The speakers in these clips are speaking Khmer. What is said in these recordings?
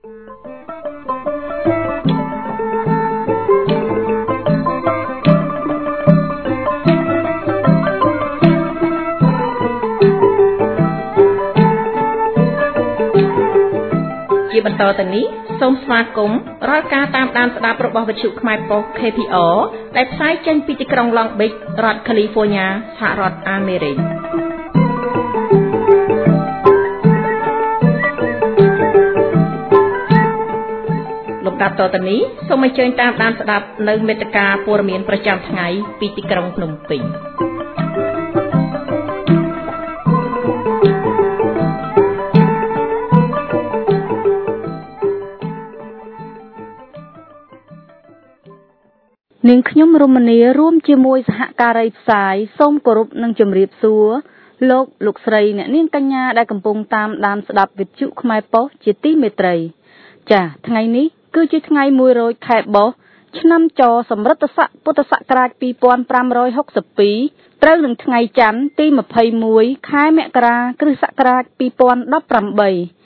ជាបន្តទៅនេះសូមស្វាគមន៍រាល់ការតាមដានស្ដាប់របស់វិទ្យុខ្មែរប៉ុស្តិ៍ KPR ដែលផ្សាយចេញពីទីក្រុង Long Beach រដ្ឋ California សហរដ្ឋអាមេរិកលំដាប់តទៅនេះសូមអញ្ជើញតាមដានស្ដាប់នៅមេត្តាព័ត៌មានប្រចាំថ្ងៃពីទីក្រុងភ្នំពេញនាងខ្ញុំរមនីរួមជាមួយសហការីផ្សាយសូមគោរពនិងជម្រាបសួរលោកស្រីអ្នកនាងកញ្ញាដែលកំពុងតាមដានស្ដាប់វិទ្យុខ្មែរប៉ុស្តិ៍ជាទីមេត្រីចា៎ថ្ងៃនេះគឺជាថ្ងៃ1រោចខែបុស្សឆ្នាំចសម្រិតស័កពុទ្ធសករាជ2562ត្រូវនឹងថ្ងៃច័ន្ទទី21ខែមករាគ្រិស្តសករាជ2018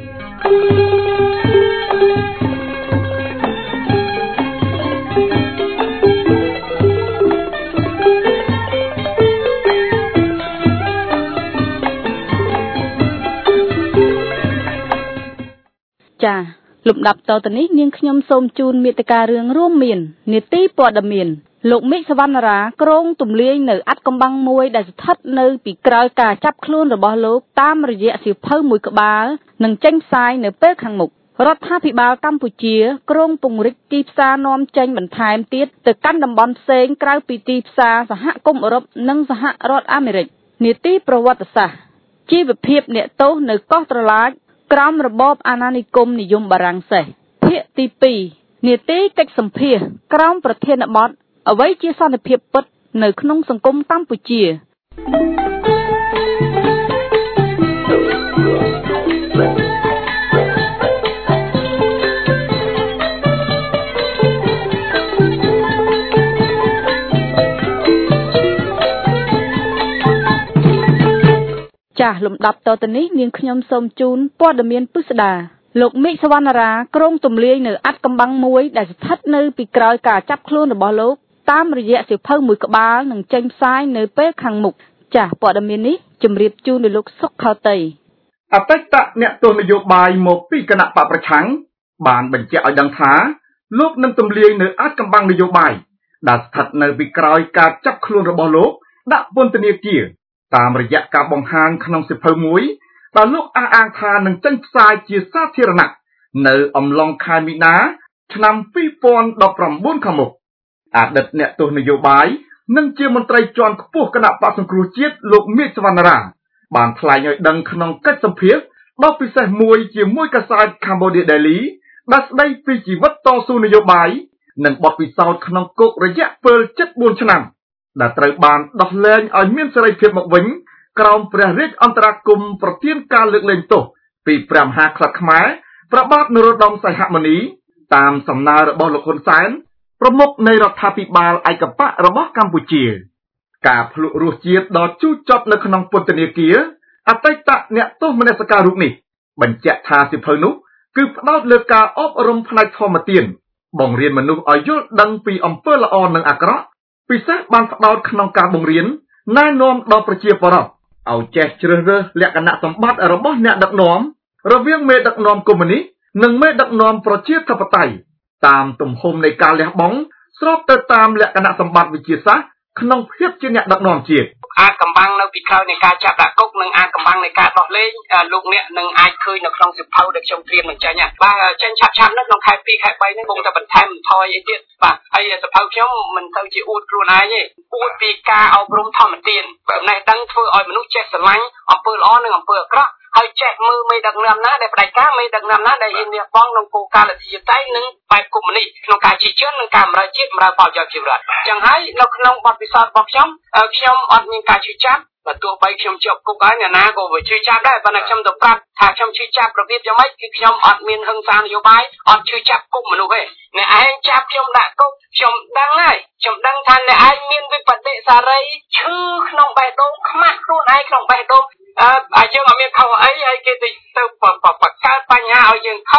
ចាលំដាប់តទៅនេះនាងខ្ញុំសូមជូនមេត្តារឿងរួមមាននីតិព័ត៌មានលោកមេឃសវណ្ណរាក្រងទម្លាយនៅអាត់កំបាំងមួយដែលស្ថិតនៅពីក្រោយការចាប់ខ្លួនរបស់លោកតាមរយៈសៀវភៅមួយក្បាលនឹងចេញផ្សាយនៅពេលខាងមុខរដ្ឋាភិបាលកម្ពុជាក្រងពង្រីកទីផ្សារនាំចេញបន្ថែមទៀតទៅកាន់តំបន់ផ្សេងក្រៅពីទីផ្សារសហគមន៍អឺរ៉ុបនិងសហរដ្ឋអាមេរិកនីតិប្រវត្តិសាស្ត្រជីវភាពអ្នកទោសនៅកោះត្រឡាចក្រោមរបបអាណានិគមនិយមបារាំងសេសភាគទី2នាទីកិច្ចសម្ភាសក្រោមប្រធានបទអ្វីជាសន្តិភាពពិតនៅក្នុងសង្គមកម្ពុជាចាស់លំដាប់តទៅនេះនាងខ្ញុំសូមជូនព័ត៌មានពិស្ដាលោកមេឃសវណ្ណរាក្រងទម្លាយនៅអាត់កំបាំងមួយដែលស្ថិតនៅពីក្រោយការចាប់ខ្លួនរបស់លោកតាមរយៈសៀវភៅមួយក្បាលនឹងចេញផ្សាយនៅពេលខាងមុខចាស់ព័ត៌មាននេះជម្រាបជូនដល់លោកសុខខោតីអតីតអ្នកទស្សនយោបាយមកពីគណៈបកប្រឆាំងបានបញ្ជាក់ឲ្យដឹងថាលោកនឹងទម្លាយនៅអាត់កំបាំងនយោបាយដែលស្ថិតនៅពីក្រោយការចាប់ខ្លួនរបស់លោកដាក់ពន្ធនាគារតាមរយៈការបង្ហាញក្នុងសៀវភៅមួយដែលលោកអះអាងថានឹងចេញផ្សាយជាសាធារណៈនៅអំឡុងខែមីនាឆ្នាំ2019ខាងមុខអតីតអ្នកទស្សនយោបាយនិងជាមន្ត្រីជាន់ខ្ពស់គណៈបក្សសង្គ្រោះជាតិលោកមេឃសវណ្ណរាបានថ្លែងឲ្យដឹងក្នុងកិច្ចសម្ភាសន៍ដ៏ពិសេសមួយជាមួយកាសែត Cambodia Daily ដែលស្ដីពីជីវិតតស៊ូនយោបាយនិងបទពិសោធន៍ក្នុងគុករយៈពេល74ឆ្នាំដែលត្រូវបានដោះលែងឲ្យមានសេរីភាពមកវិញក្រោមព្រះរាជអន្តរាគមន៍ប្រទានការលើកលែងទោសពីព្រះមហាក្សត្រខ្មែរព្រះបាទនរោត្តមសីហមុនីតាមសំណើរបស់លោកហ៊ុនសែនប្រមុខនៃរដ្ឋាភិបាលឯកបករបស់កម្ពុជាការភ្លក្សរសជាតិដ៏ជូរចត់នៅក្នុងពន្ធនាគារអតីតអ្នកទោសមនសិការរូបនេះបញ្ជាក់ថាសៀវភៅនោះគឺផ្ដោតលើការអប់រំផ្នែកធម្មទានបង្រៀនមនុស្សឲ្យយល់ដឹងពីអំពើល្អនិងអាក្រក់ពិសេសបានផ្ដោតក្នុងការបង្រៀនណែនាំដល់ប្រជាពលរដ្ឋឲ្យចេះជ្រើសរើសលក្ខណៈសម្បត្តិរបស់អ្នកដឹកនាំរវាងមេដឹកនាំកុម្មុយនីសនិងមេដឹកនាំប្រជាធិបតេយ្យតាមទំហំនៃការលះបង់ស្របទៅតាមលក្ខណៈសម្បត្តិវិទ្យាសាស្ត្រក្នុងភាពជាអ្នកដឹកនាំជាតិអាចកំបាំងនៅពីក្រោយនៃការចាប់ដាក់គុកនិងអាចកំបាំងនៃការដោះលែងលោកអ្នកនឹងអាចឃើញនៅក្នុងសៀវភៅដែលខ្ញុំត្រៀមបញ្ចេញបាទចេញឆាប់ៗនេះក្នុងខែ2ខែ3នេះគង់តែបន្ថែមបន្ថយអីទៀតបាទហើយសៀវភៅខ្ញុំមិនទៅជាអួតខ្លួនឯងទេអួតពីការអប់រំធម្មទានបើណេះដឹងធ្វើឲ្យមនុស្សចេះស្រឡាញ់អំពើល្អនិងអំពើអាក្រក់ហើយចេះមើលមេដឹកនាំណាដែលផ្ដាច់ការមេដឹកនាំណាដែលហ៊ានលះបង់ក្នុងគោលការណ៍លទ្ធិជាតិនិងបែបកុម្មុយនីសក្នុងការជិះជឿននិងការបម្រើជាតិបម្រើផលប្រយោជន៍ជីវរដ្ឋអញ្ចឹងហើយនៅក្នុងបទពិសោធន៍របស់ខ្ញុំអត់មានការជឿចាប់បើទោះបីខ្ញុំជាប់គុកហើយអ្នកណាក៏វាជឿចាប់ដែរប៉ុន្តែខ្ញុំទៅប្រាប់ថាខ្ញុំជឿចាប់របៀបយ៉ាងម៉េចគឺខ្ញុំអត់មានហិង្សានយោបាយអត់ជឿចាប់គុកមនុស្សទេអ្នកឯងចាប់ខ្ញុំដាក់គុកខ្ញុំដឹងហើយខ្ញុំដឹងថាអ្នកឯងមានវិបត្តិសារីឈឺក្នុងបេះដូងខ្មាស់ខ្លួនឯងក្នុងបេះដូងយើងអត់មានខុសអីហើយគេទៅបង្កើតបញ្ហាឲ្យយើងខំ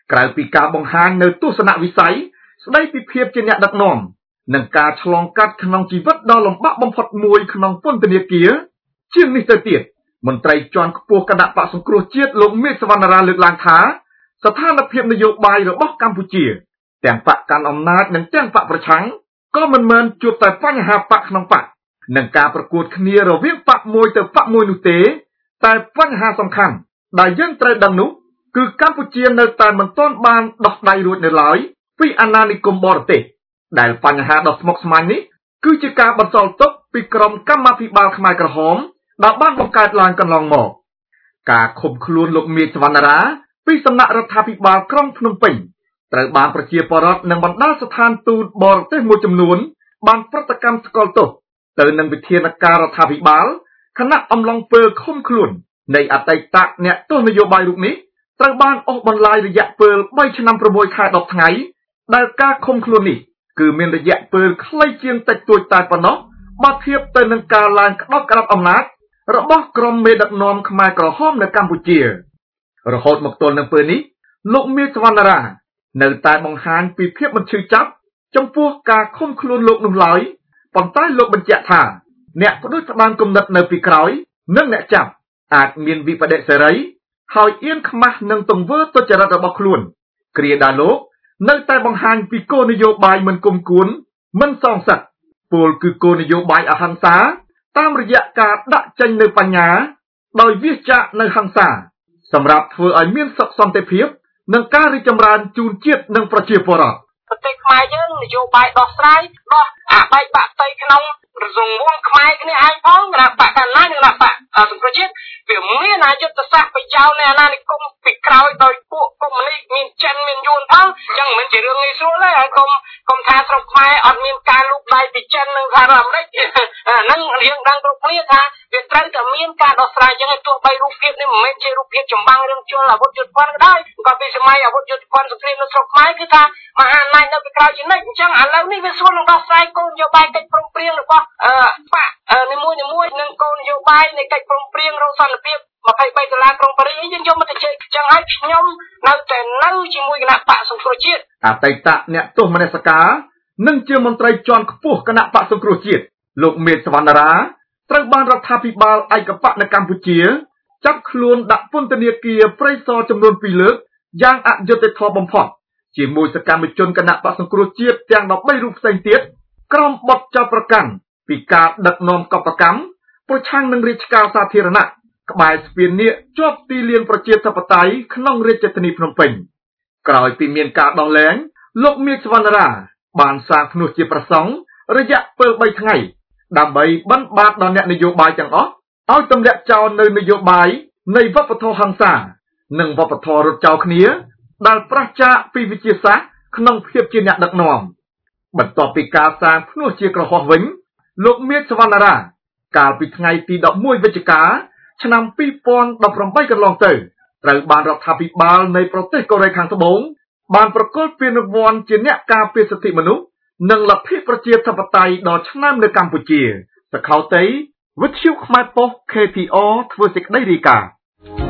ក្រៅពីការបង្ហាញនៅទស្សនវិស័យស្ដីពីភាពជាអ្នកដឹកនាំនិងការឆ្លងកាត់ក្នុងជីវិតដ៏លំបាកបំផុតមួយក្នុងពន្ធនាគារជាងនេះទៅទៀតមន្ត្រីជាន់ខ្ពស់គណៈបក្សសង្គ្រោះជាតិលោកមេឃសវណ្ណារាលើកឡើងថាស្ថានភាពនយោបាយរបស់កម្ពុជាទាំងបកកាន់អំណាចនិងទាំងបកប្រឆាំងក៏មិនមែនជួបតែបញ្ហាបកក្នុងបកនិងការប្រកួតគ្នារវាងបកមួយទៅបកមួយនោះទេតែបញ្ហាសំខាន់ដែលយើងត្រូវដឹងនោះគឺកម្ពុជានៅតែមិនទាន់បានដោះដៃរួចនៅឡើយពីអាណានិគមបរទេសដែលបញ្ហាដ៏ស្មុគស្មាញនេះគឺជាការបន្សល់ទុកពីក្រុមកម្មាភិបាលខ្មែរក្រហមដែលបានបង្កើតឡើងកន្លងមកការឃុំខ្លួនលោកមេឃសវណ្ណារាពីសំណាក់រដ្ឋាភិបាលក្រុងភ្នំពេញត្រូវបានប្រជាពលរដ្ឋនិងបណ្ដាស្ថានទូតបរទេសមួយចំនួនបានប្រតិកម្មស្គាល់ទោសទៅនឹងវិធានការរដ្ឋាភិបាលខណៈអំឡុងពេលឃុំខ្លួននៃអតីតអ្នកទស្សនយោបាយរូបនេះត្រូវបានអស់បន្លាយរយៈពេល3ឆ្នាំ6ខែ10ថ្ងៃដែលការឃុំខ្លួននេះគឺមានរយៈពេលខ្លីជាងតិចតួចតែប៉ុណ្ណោះបើធៀបទៅនឹងការឡើងក្តោបក្តាប់អំណាចរបស់ក្រុមមេដឹកនាំខ្មែរក្រហមនៅកម្ពុជារហូតមកទល់នឹងពេលនេះលោកមេឃសវណ្ណារានៅតែបង្ហាញពីភាពមិនឈឺចាប់ចំពោះការឃុំខ្លួនលោកនោះឡើយប៉ុន្តែលោកបញ្ជាក់ថាអ្នកផ្ដួចផ្ដើមគំនិតនៅពីក្រោយនិងអ្នកចាប់អាចមានវិបដិសេរីហើយអៀនខ្មាស់នឹងទង្វើទុច្ចរិតរបស់ខ្លួនគ្រាដែលលោកនៅតែបង្ហាញពីគោលនយោបាយមិនគុំគួនមិនសងសឹកពលគឺគោលនយោបាយអហិង្សាតាមរយៈការដាក់ចេញនៅបញ្ញាដោយវាចាកនៅហិង្សាសម្រាប់ធ្វើឲ្យមានសុខសន្តិភាពនិងការរីកចម្រើនជូនជាតិនិងប្រជាពលរដ្ឋប្រទេសខ្មែរយើងនយោបាយដោះស្រាយដោះអាបែកបាក់ផ្ទៃក្នុងរង្វង់ខ្មែរគ្នាឯងផងគណៈបកកណ្ដាលនិងគណៈបកសង្គ្រោះជាតិវាមានអាយុទ្ធសាស្ត្របញ្ចោលនៃអាណានិគមពីក្រោយដោយពួកកុម្មុយនីសមានចិនមានយួនផងអញ្ចឹងមិនជារឿងងាយស្រួលទេហើយកុំថាស្រុកខ្មែរអត់មានការលូកដៃពីចិននិងសហរដ្ឋអាមេរិកហ្នឹងយើងដឹងគ្រប់គ្នាថាវាត្រូវតែមានការដោះស្រាយអញ្ចឹងទោះបីរូបភាពនេះមិនមែនជារូបភាពចម្បាំងរឿងជលអាវុធយុទ្ធភ័ណ្ឌក៏ដោយក៏ពីសម័យអាវុធយុទ្ធភ័ណ្ឌសង្គ្រាមនៅស្រុកខ្មែរគឺថាមហាអំណាចនៅពីក្រោយជានិច្ចអញ្ចឹងឥឡូវនេះវាស្រួលនឹងដោះស្រាយគោលនយោបាយកិច្ចព្រមព្រៀងរបស់បកនីមួយៗនិងគោលនយោបាយនៃកិច្ចព្រមព្រៀងរកសន្តិភាព23ដុល្លារក្រុងប៉ារីសយើងយកមកទៅជែកចឹងហើយខ្ញុំនៅតែនៅជាមួយគណៈបកសង្គ្រោះជាតិអតីតអ្នកទោសមនសិការនិងជាមន្ត្រីជាន់ខ្ពស់គណៈបកសង្គ្រោះជាតិលោកមេឃសវណ្ណារាត្រូវបានរដ្ឋាភិបាលឯកបកនៅកម្ពុជាចាប់ខ្លួនដាក់ពន្ធនាគារព្រៃសរចំនួន2លើកយ៉ាងអយុត្តិធម៌បំផុតជាមួយសកម្មជនគណៈបកសង្គ្រោះជាតិទាំង13រូបផ្សេងទៀតក្រុមបទចោទប្រកាន់ពីការដឹកនាំកបកម្មប្រឆាំងនឹងរាជការសាធារណៈក្បែរស្ពាននាគជាប់ទីលានប្រជាធិបតេយ្យក្នុងរាជធានីភ្នំពេញក្រោយពីមានការដោះលែងលោកមេឃសវណ្ណារាបានសាងភ្នោះជាប្រសង់រយៈពេល3ថ្ងៃដើម្បីបិណ្ឌបាតដល់អ្នកនយោបាយទាំងអស់ឲ្យទម្លាក់ចោលនៅនយោបាយនៃវប្បធម៌ហិង្សានិងវប្បធម៌រត់ចោលគ្នាដែលប្រឆាចពីវិជាសាស្ត្រក្នុងភាពជាអ្នកដឹកនាំបន្ទាប់ពីការសាងភ្នោះជាក្រហមវិញលោកមេឃសវណ្ណារាកាលពីថ្ងៃទី11វិច្ឆិកាឆ្នាំ2018កន្លងទៅត្រូវបានរដ្ឋាភិបាលនៃប្រទេសកូរ៉េខាងត្បូងបានប្រគល់ពានរង្វាន់ជាអ្នកការពារសិទ្ធិមនុស្សនិងលទ្ធិប្រជាធិបតេយ្យដ៏ឆ្នើមនៅកម្ពុជាសខោតីវិទ្យុខ្មែរប៉ុស្តិ៍ KPR ធ្វើសេចក្តីរាយការណ៍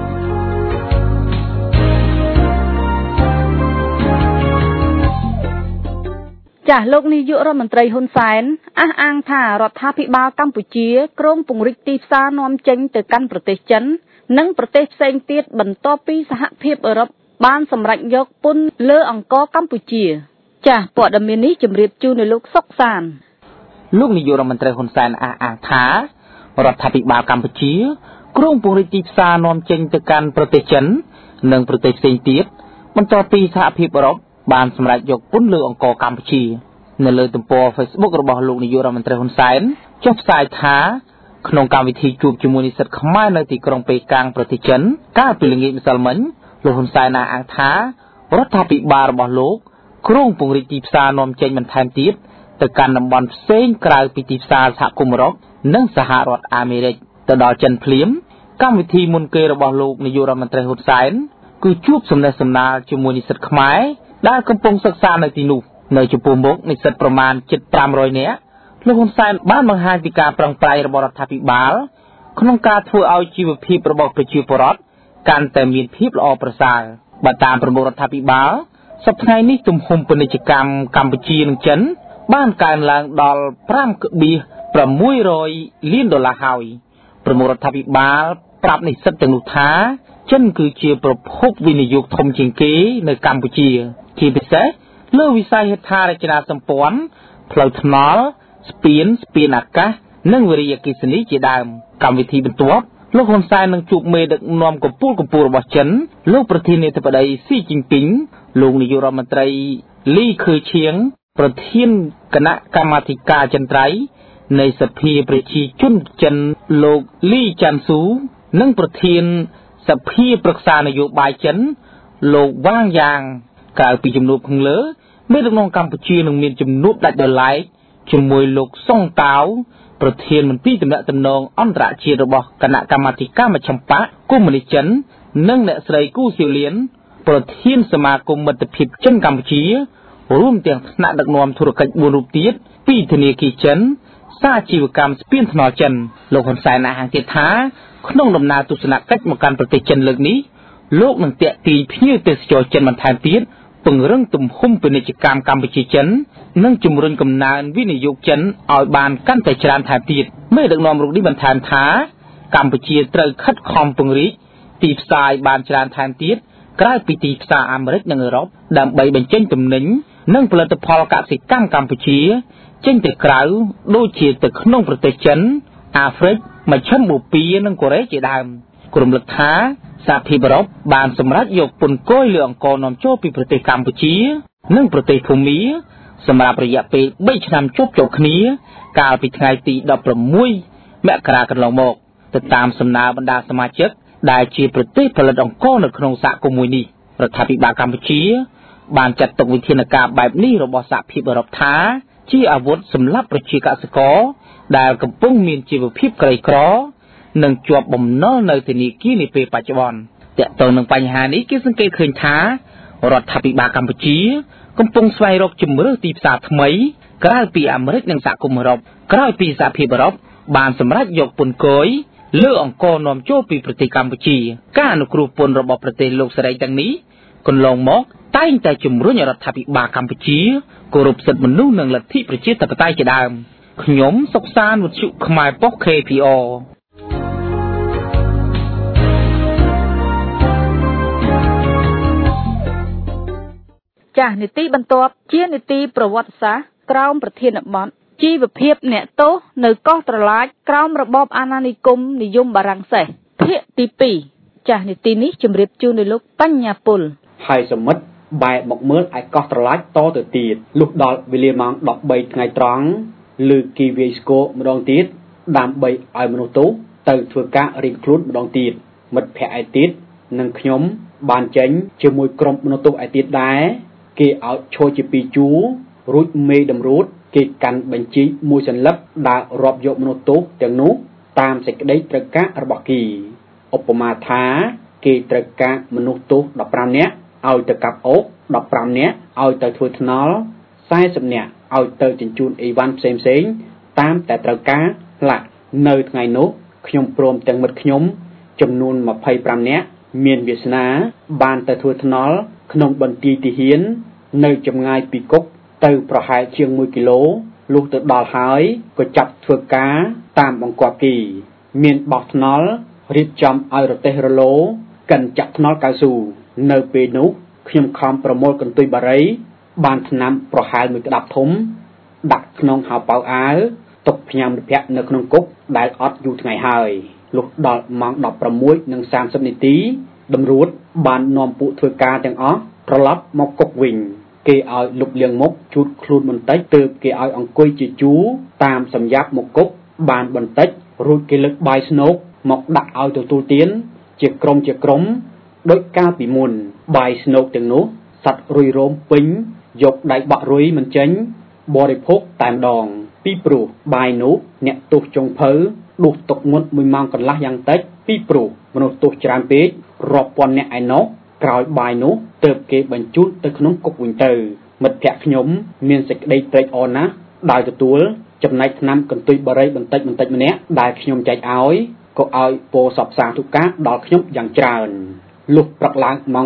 ចាស់លោកនាយករដ្ឋមន្ត្រីហ៊ុនសែនអះអាងថារដ្ឋាភិបាលកម្ពុជាគ្រោងពង្រីកទីផ្សារនាំចេញទៅកាន់ប្រទេសចិននិងប្រទេសផ្សេងទៀតបន្ទាប់ពីសហភាពអឺរ៉ុបបានសម្រេចយកពន្ធលើអង្ករកម្ពុជាចាស់ព័ត៌មាននេះជម្រាបជូនដល់លោកសុកសានលោកនាយករដ្ឋមន្ត្រីហ៊ុនសែនអះអាងថារដ្ឋាភិបាលកម្ពុជាគ្រោងពង្រីកទីផ្សារនាំចេញទៅកាន់ប្រទេសចិននិងប្រទេសផ្សេងទៀតបន្ទាប់ពីសហភាពអឺរ៉ុបបានសម្រេចយកពន្ធលើអង្ករកម្ពុជានៅលើទំព័រ Facebook របស់លោកនាយករដ្ឋមន្ត្រីហ៊ុនសែនចុះផ្សាយថាក្នុងកម្មវិធីជួបជាមួយនិស្សិតខ្មែរនៅទីក្រុងប៉េកាំងប្រទេសចិនកាលពីល្ងាចម្សិលមិញលោកហ៊ុនសែនអះអាងថារដ្ឋាភិបាលរបស់លោកគ្រោងពង្រីកទីផ្សារនាំចេញបន្ថែមទៀតទៅកាន់តំបន់ផ្សេងក្រៅពីទីផ្សារសហគមន៍អឺរ៉ុបនិងសហរដ្ឋអាមេរិកទៅដល់ចិនភ្លាមកម្មវិធីមុនគេរបស់លោកនាយករដ្ឋមន្ត្រីហ៊ុនសែនគឺជួបសំណេះសំណាលជាមួយនិស្សិតខ្មែរដែលកំពុងសិក្សានៅទីនោះនៅចំពោះមុខនិស្សិតប្រមាណជិត500នាក់លោកហ៊ុនសែនបានបង្ហាញពីការប្រឹងប្រែងរបស់រដ្ឋាភិបាលក្នុងការធ្វើឲ្យជីវភាពរបស់ប្រជាពលរដ្ឋកាន់តែមានភាពល្អប្រសើរបើតាមប្រមុខរដ្ឋាភិបាលសប្តាហ៍នេះទំហំពាណិជ្ជកម្មកម្ពុជានិងចិនបានកើនឡើងដល់ $5.600 លានហើយប្រមុខរដ្ឋាភិបាលប្រាប់និស្សិតទាំងនោះថាចិនគឺជាប្រភពវិនិយោគធំជាងគេនៅកម្ពុជាជាពិសេសលើវិស័យហេដ្ឋារចនាសម្ព័ន្ធផ្លូវថ្នល់ស្ពានអាកាសនិងវិរីអគ្គិសនីជាដើមកម្មវិធីបន្ទាប់លោកហ៊ុនសែននឹងជួបមេដឹកនាំកម្ពុជារបស់ចិនលោកប្រធានាធិបតីស៊ីជីនពីងលោកនាយករដ្ឋមន្ត្រីលីខឺឈៀងប្រធានគណៈកម្មាធិការចិនត្រៃនៃសភាប្រជាជនចិនលោកលីចាន់ស៊ូនិងប្រធានសភាប្រឹក្សានយោបាយចិនលោកវ៉ាងយ៉ាងក្រៅពីជំនួបខាងលើមេដឹកនាំកម្ពុជានឹងមានជំនួបដាច់ដោយឡែកជាមួយលោកសុងតាវប្រធានមន្ត្រីទំនាក់ទំនងអន្តរជាតិរបស់គណៈកម្មាធិការមជ្ឈិមបក្សកុម្មុយនីសចិននិងអ្នកស្រីគូសៀវលៀនប្រធានសមាគមមិត្តភាពចិនកម្ពុជារួមទាំងថ្នាក់ដឹកនាំធុរកិច្ច4រូបទៀតពីធនាគារចិនសាជីវកម្មស្ពានថ្នល់ចិនលោកហ៊ុនសែនអះអាងទៀតថាក្នុងដំណើរទស្សនកិច្ចមកកាន់ប្រទេសចិនលើកនេះលោកនឹងទាក់ទាញភ្ញៀវទេសចរចិនបន្ថែមទៀតពង្រឹងទំហំពាណិជ្ជកម្មកម្ពុជាចិននិងជំរុញកំណើនវិនិយោគចិនឲ្យបានកាន់តែច្រើនថែមទៀតមេដឹកនាំរូបនេះបន្ថែមថាកម្ពុជាត្រូវខិតខំពង្រីកទីផ្សារបានច្រើនថែមទៀតក្រៅពីទីផ្សារអាមេរិកនិងអឺរ៉ុបដើម្បីបញ្ចេញទំនិញនិងផលិតផលកសិកម្មកម្ពុជាចេញទៅក្រៅដូចជាទៅក្នុងប្រទេសចិនអាហ្វ្រិកមជ្ឈិមបូព៌ានិងកូរ៉េជាដើមក្រុមលឹកថាសហភាពអឺរ៉ុបបានសម្រេចយកពន្ធគយលើអង្គរនាំចូលពីប្រទេសកម្ពុជានិងប្រទេសភូមាសម្រាប់រយៈពេល3ឆ្នាំជាប់គ្នាកាលពីថ្ងៃទី16មករាកន្លងមកទៅតាមសំណើបណ្ដាសមាជិកដែលជាប្រទេសផលិតអង្គរនៅក្នុងសហគមន៍មួយនេះរដ្ឋាភិបាលកម្ពុជាបានចាត់ទុកវិធានការបែបនេះរបស់សហភាពអឺរ៉ុបថាជាអាវុធសម្រាប់ប្រជាកសិករដែលកំពុងមានជីវភាពក្រីក្រនិងជាប់បំណុលនៅធនាគារនាពេលបច្ចុប្បន្នទាក់ទងនឹងបញ្ហានេះគេសង្កេតឃើញថារដ្ឋាភិបាលកម្ពុជាកំពុងស្វែងរកជម្រើសទីផ្សារថ្មីក្រៅពីអាមេរិកនិងសហគមន៍អឺរ៉ុបក្រោយពីសហភាពអឺរ៉ុបបានសម្រេចយកពន្ធគយលើអង្គរនាំចូលពីប្រទេសកម្ពុជាការអនុគ្រោះពន្ធរបស់ប្រទេសលោកសេរីទាំងនេះកន្លងមកតែងតែជំរុញរដ្ឋាភិបាលកម្ពុជាគោរពសិទ្ធិមនុស្សនិងលទ្ធិប្រជាធិបតេយ្យជាដើមខ្ញុំសុកសានវុទ្ធុខ្មែរប៉ុស្តិ៍ KPR ចាស់នីតិបន្ទាប់ជានីតិប្រវត្តិសាស្ត្រក្រោមប្រធានបទជីវភាពអ្នកទោសនៅកោះត្រឡាចក្រោមរបបអាណានិគមនិយមបារាំងសេសភាគទី2ចាស់នីតិនេះជម្រាបជូនដោយលោកបញ្ញាពលហើយសមិទ្ធបែរមកមើលឯកោះត្រឡាចតទៅទៀតលុះដល់វេលាម៉ោង13ថ្ងៃត្រង់លើគីវាយស្គរម្ដងទៀតដើម្បីឲ្យមនុស្សទោសទៅធ្វើការរៀបខ្លួនម្ដងទៀតមិត្តភ័ក្តិឯទៀតនិងខ្ញុំបានចេញជាមួយក្រុមមនុស្សទោសឯទៀតដែរគេឲ្យឈរជាពីរជួររួចមេតម្រួតគេកាន់បញ្ជីមួយសន្លឹកដើររាប់យកមនុស្សទោសទាំងនោះតាមសេចក្តីត្រូវការរបស់គេឧបមាថាគេត្រូវការមនុស្សទោស15នាក់ឲ្យទៅកាប់អូក15នាក់ឲ្យទៅធ្វើថ្នល់40នាក់ឲ្យទៅជញ្ជូនអីវ៉ាន់ផ្សេងតាមតែត្រូវការខ្លះនៅថ្ងៃនោះខ្ញុំព្រមទាំងមិត្តខ្ញុំចំនួន25នាក់មានវាសនាបានទៅធ្វើថ្នល់ក្នុងបន្ទាយទាហាននៅចម្ងាយពីគុកទៅប្រហែលជាង1គីឡូលុះទៅដល់ហើយក៏ចាប់ធ្វើការតាមបង្គាប់គេមានបោះថ្នល់រៀបចំឲ្យរទេះរលោកិនចាក់ថ្នល់កៅស៊ូនៅពេលនោះខ្ញុំខំប្រមូលកន្ទុយបារីបានថ្នាំប្រហែលមួយក្តាប់ធំដាក់ក្នុងហៅប៉ៅអាវទុកផ្ញើមិត្តភ័ក្តិនៅក្នុងគុកដែលអត់យូរថ្ងៃហើយលុះដល់ម៉ោង16:30នាទីតម្រួតបាននាំពួកធ្វើការទាំងអស់ត្រឡប់មកគុកវិញគេឲ្យលុបលាងមុខជូតខ្លួនបន្តិចទើបគេឲ្យអង្គុយជាជួរតាមសម្រាប់មកគុកបានបន្តិចរួចគេលើកបាយស្នូកមកដាក់ឲ្យទទួលទានជាក្រុមដូចកាលពីមុនបាយស្នូកទាំងនោះសัตว์រុយរោមពេញយកដៃបាក់រុយមិនចេញបរិភោគតែម្ដងពីព្រោះបាយនោះអ្នកទោសចុងភៅដួសទុកមុន1ម៉ោងកន្លះយ៉ាងតិចពីព្រោះមនុស្សទោសច្រើនពេករាប់ពាន់អ្នកឯណោះក្រោយបាយនោះទើបគេបញ្ជូនទៅក្នុងគុកវិញទៅមិត្តភ័ក្តិខ្ញុំមានសេចក្តីត្រេកអរណាស់ដោយទទួលចំណែកថ្នាំកន្ទុយបារីបន្តិចម្នាក់ដែលខ្ញុំចែកឲ្យក៏ឲ្យពោសពសាធុការដល់ខ្ញុំយ៉ាងច្រើនលុះព្រឹកឡើងម៉ោង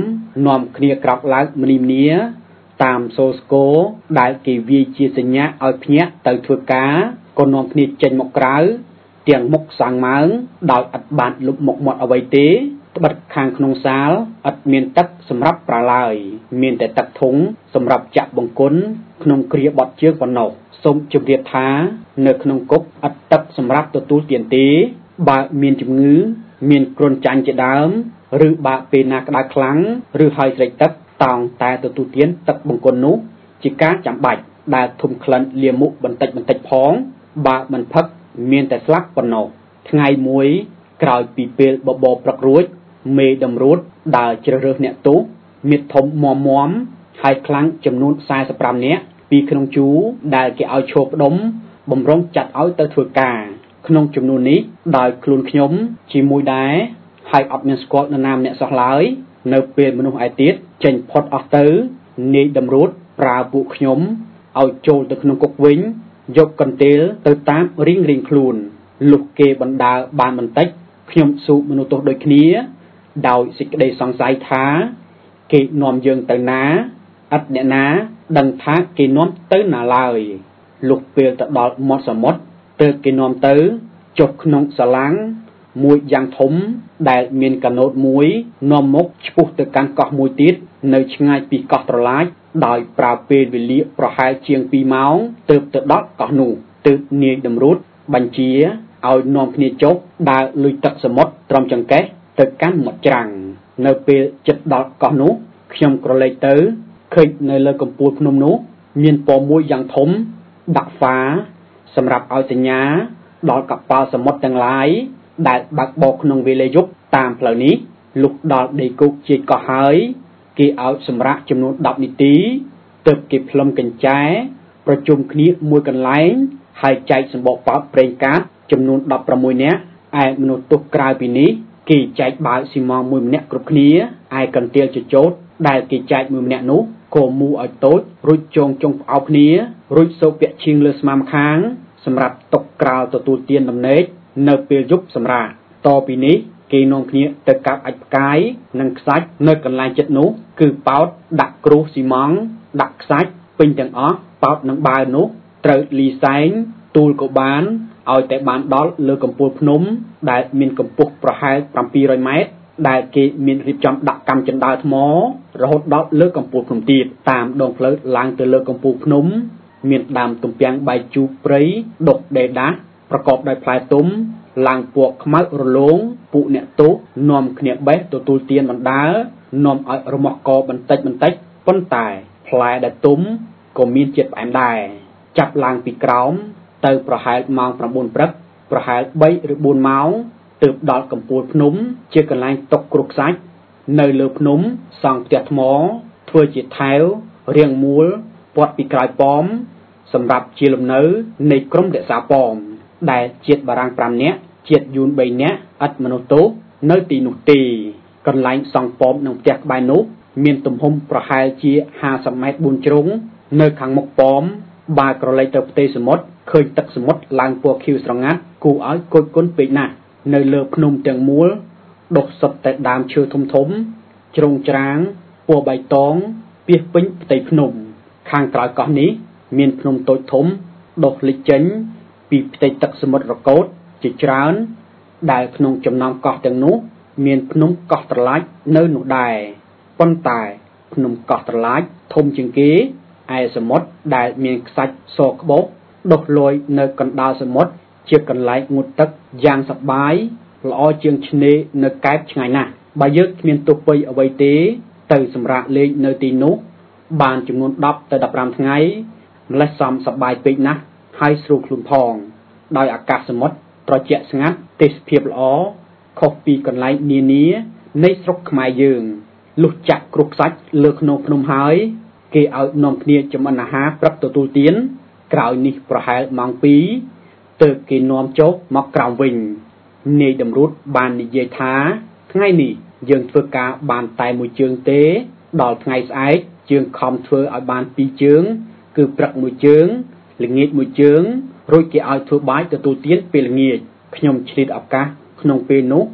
5 នាំគ្នាក្រោកឡើងម្នីតាមសូស្គរដែលគេវាយជាសញ្ញាឲ្យភ្ញាក់ទៅធ្វើការក៏នាំគ្នាចេញមកក្រៅទាំងមុខសាំងម៉ើងដោយឥតបានលុបមុខមាត់អ្វីទេត្បិតខាងក្នុងសាលឥតមានទឹកសម្រាប់ប្រើឡើយមានតែទឹកធុងសម្រាប់ចាក់បង្គន់ក្នុងគ្រាបត់ជើងប៉ុណ្ណោះសូមជម្រាបថានៅក្នុងគុកឥតទឹកសម្រាប់ទទួលទានទេបើមានជំងឺមានគ្រុនចាញ់ជាដើមឬបើពេលណាក្តៅខ្លាំងឬហើយស្រេកទឹកតោងតែទទួលទានទឹកបង្គន់នោះជាការចាំបាច់ដែលធំក្លិនលាមុខបន្តិចផងបើមិនផឹកមានតែស្លាប់ប៉ុណ្ណោះថ្ងៃមួយក្រោយពីពេលបបរព្រឹករួចមេដំរួតដើរជ្រើសរើសអ្នកទោសមាឌធំមមហើយខ្លាំងចំនួន45នាក់ពីក្នុងជួរដែលគេឲ្យឈរផ្ដុំបំរុងចាត់ឲ្យទៅធ្វើការក្នុងចំនួននេះដោយខ្លួនខ្ញុំជាមួយដែរហើយអត់មានស្គាល់នរណាម្នាក់សោះឡើយនៅពេលមនុស្សឯទៀតចេញផុតអស់ទៅនាយដំរួតប្រើពួកខ្ញុំឲ្យចូលទៅក្នុងគុកវិញយកកន្ទេលទៅតាមរៀងខ្លួនលុះគេបណ្ដើរបានបន្តិចខ្ញុំស៊ូមនុស្សទោសដូចគ្នាដោយសេចក្តីសង្ស័យថាគេនាំយើងទៅណាឥតអ្នកណាដឹងថាគេនាំទៅណាឡើយលុះពេលទៅដល់មាត់សមុទ្រទើបគេនាំទៅចុះក្នុងសាឡាំងមួយយ៉ាងធំដែលមានកាណូតមួយនាំមុខឆ្ពោះទៅកាន់កោះមួយទៀតនៅឆ្ងាយពីកោះត្រឡាចដោយប្រើពេលវេលាប្រហែលជាង2ម៉ោងទើបទៅដល់កោះនោះទើបនាយដំរួតបញ្ជាឲ្យនាំគ្នាចុះដើរលុយទឹកសមុទ្រត្រឹមចង្កេះទៅកាន់មាត់ច្រាំងនៅពេលជិតដល់កោះនោះខ្ញុំក្រឡេកទៅឃើញនៅលើកំពូលភ្នំនោះមានពណ៌មួយយ៉ាងធំដាក់ហ្វាសម្រាប់ឲ្យសញ្ញាដល់កប៉ាល់សមុទ្រទាំងឡាយដែលបើកបរក្នុងវេលាយប់តាមផ្លូវនេះលុះដល់ដីគោកជាកោះហើយគេឲ្យសម្រាប់ចំនួន10នាទីទើបគេផ្លុំកញ្ចែប្រជុំគ្នាមួយកន្លែងហើយចែកសម្បកប៉ោតប្រេងកាតចំនួន16នាក់ឯមនុស្សទោសក្រៅពីនេះគេចែកបាវស៊ីម៉ងមួយម្នាក់គ្រប់គ្នាឯកន្ទាលចចោតដែលគេចែកមួយម្នាក់នោះក៏មូឲ្យតូចរួចចងផ្អោបគ្នារួចសូកពាក់ឈៀងលើស្មាំខាងសម្រាប់ຕົកក្រោលទទួលទានដំណេកនៅពេលយប់សម្រាកតពីនេះគេនាំគ្នាទៅកាប់អាចផ្កាយនិងខ្សាច់នៅកន្លែងចិត្តនោះគឺប៉ោតដាក់គ្រូស៊ីម៉ងដាក់ខ្សាច់ពេញទាំងអស់ប៉ោតនឹងបាវនោះត្រូវលីសែងទូលក៏បានឲ្យតែបានដល់លើកំពូលភ្នំដែលមានកម្ពស់ប្រហែល700ម៉ែត្រដែលគេមានរៀបចំដាក់កម្មចិន្តាថ្មរហូតដល់លើកំពូលភ្នំទៀតតាមដងផ្លូវឡើងទៅលើកំពូលភ្នំមានដើមទំពាំងបែកជូរព្រៃដុះដេដាស់ប្រកបដោយផ្លែទុំឡើងពណ៌ខ្មៅរលោងពួកអ្នកទោសនាំគ្នាបេះទទួលទានបណ្ដើរនាំឲ្យរមាស់កបន្តិចប៉ុន្តែផ្លែដែលទុំក៏មានជាតិផ្អែមដែរចាប់ឡើងពីក្រោមទៅប្រហែលម៉ោង9ព្រឹកប្រហែល3ឬ4ម៉ោងទើបដល់កំពូលភ្នំជាកន្លែងຕົកគ្រូខ្សាច់នៅលើភ្នំសង់ផ្ទះថ្មធ្វើជាថែវរាងមូលព័ទ្ធពីក្រោយប៉មសម្រាប់ជាលំនៅនៃក្រុមរក្សាប៉មដែលជាតិបារាំង5នាក់ជាតិយួន3នាក់ឥតមនុស្សទោសនៅទីនោះទេកន្លែងសង់ប៉មនឹងផ្ទះក្បែរនោះមានទំហំប្រហែលជា50ម៉ែត្រ4ជ្រុងនៅខាងមុខប៉មបើក្រឡេកទៅផ្ទៃសមុទ្រឃើញទឹកសមុទ្រឡើងពណ៌ខៀវស្រងាត់គួរឲ្យគយគន់ពេកណាស់នៅលើភ្នំទាំងមូលដុះសុទ្ធតែដើមឈើធំជ្រុងច្រាងពណ៌បៃតងពាសពេញផ្ទៃភ្នំខាងក្រោយកោះនេះមានភ្នំតូចធំដុះលេចចេញពីផ្ទៃទឹកសមុទ្ររកូតជាច្រើនដែលក្នុងចំណោមកោះទាំងនោះមានភ្នំកោះត្រឡាចនៅនោះដែរប៉ុន្តែភ្នំកោះត្រឡាចធំជាងគេឯសមុទ្រដែលមានខ្សាច់សក្បោសដុះលយនៅកណ្ដាលសមុទ្រជាកន្លែងងូតទឹកយ៉ាងសប្បាយល្អជាងឆ្នេរនៅកែបឆ្ងាយណាស់បើយើងគ្មានទុកពេយអ្វីទេទៅសម្រាកលេងនៅទីនោះបានចំនួន10ទៅ15ថ្ងៃម្លេះសំសប្បាយពេកណាស់ហើយស្រួលខ្លួនផងដោយអាកាសសមុទ្រត្រជាក់ស្ងាត់ទេសភាពល្អខុសពីកន្លែងនានានៃស្រុកខ្មែរយើងលុះចាក់គ្រូខ្សាច់លើក្នុងភ្នំហើយគេឲ្យនាំគ្នាចម្អិនអាហារព្រឹកទទួលទានក្រោយនេះប្រហែលម៉ោង2ទើបគេនាំចុះមកក្រោមវិញនាយដំរួតបាននិយាយថាថ្ងៃនេះយើងធ្វើការបានតែមួយជើងទេដល់ថ្ងៃស្អែកជើងខំធ្វើឲ្យបាន2ជើងគឺព្រឹកមួយជើងល្ងាចមួយជើងរួចគេឲ្យធ្វើបាយទទួលទានពេលល្ងាចខ្ញុំឆ្លៀតឱកាសក្នុងពេលនោះ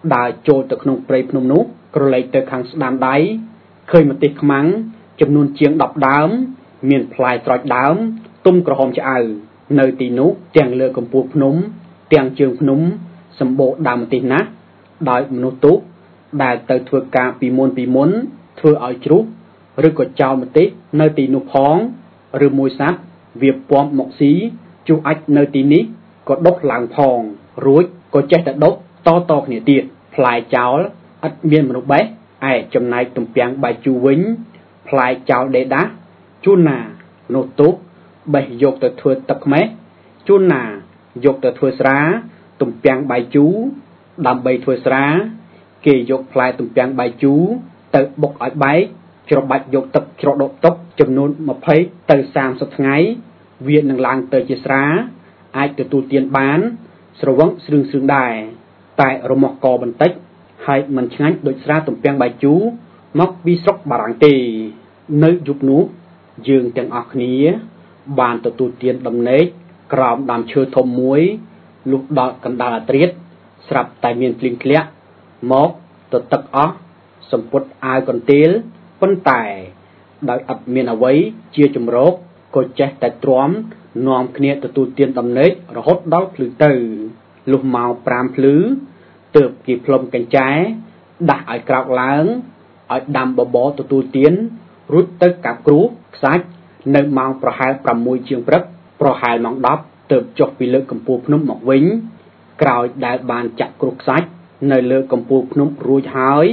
ដើរចូលទៅក្នុងព្រៃភ្នំនោះក្រឡេកទៅខាងស្ដាំដៃឃើញម្ទេសខ្មាំងចំនួនជាង10ដើមមានផ្លែត្រាច់ដើមទុំក្រហមឆ្អៅនៅទីនោះទាំងលើកំពូលភ្នំទាំងជើងភ្នំសម្បូរដើមម្ទេសណាស់ដោយមនុស្សទូកដែលទៅធ្វើការពីមុនធ្វើឲ្យជ្រុះឬក៏ចោលម្ទេសនៅទីនោះផងឬមួយសត្វវាពំមកស៊ីជុះអាចនៅទីនេះក៏ដុតឡើងផងរួចក៏ចេះតែដុតតគ្នាទៀតផ្លែចោលឥតមានមនុស្សបេះឯចំណែកទំពាំងបាយជូរវិញផ្លែចោលដេដាជួនណានោះទូកបេះយកទៅធ្វើទឹកខ្មេះជួនណាយកទៅធ្វើស្រាទំពាំងបាយជូរដើម្បីធ្វើស្រាគេយកផ្លែទំពាំងបាយជូរទៅបុកឲ្យបែកច្របាច់យកទឹកច្រដុកទុកចំនួន20ទៅ30ថ្ងៃវានឹងឡើងទៅជាស្រាអាចទទួលទានបានស្រវឹងស្រឿងដែរតែរមាស់កបន្តិចហើយមិនឆ្ងាញ់ដូចស្រាទំពាំងបាយជូរមកពីស្រុកបារាំងទេនៅយប់នោះយើងទាំងអស់គ្នាបានទទួលទានដំណេកក្រោមដើមឈើធំមួយលុះដល់កណ្ដាលអាត្រៀតស្រាប់តែមានភ្លៀងធ្លាក់មកទៅទឹកអស់សម្ពុតអាវកន្ទេលប៉ុន្តែដោយអត់មានអ្វីជាចម្រោកក៏ចេះតែទ្រាំនាំគ្នាទទួលទានដំណេករហូតដល់ភ្លឺទៅលុះម៉ោង5ភ្លឺទើបគេផ្លុំកញ្ចែដាស់ឲ្យក្រោកឡើងឲ្យដាំបបរទទួលទានរួចទៅកាប់គ្រូខ្សាច់នៅម៉ោងប្រហែល6ជាងព្រឹកប្រហែលម៉ោង10ទើបចុះពីលើកំពូលភ្នំមកវិញក្រោយដែលបានចាក់គ្រូខ្សាច់នៅលើកំពូលភ្នំរួចហើយ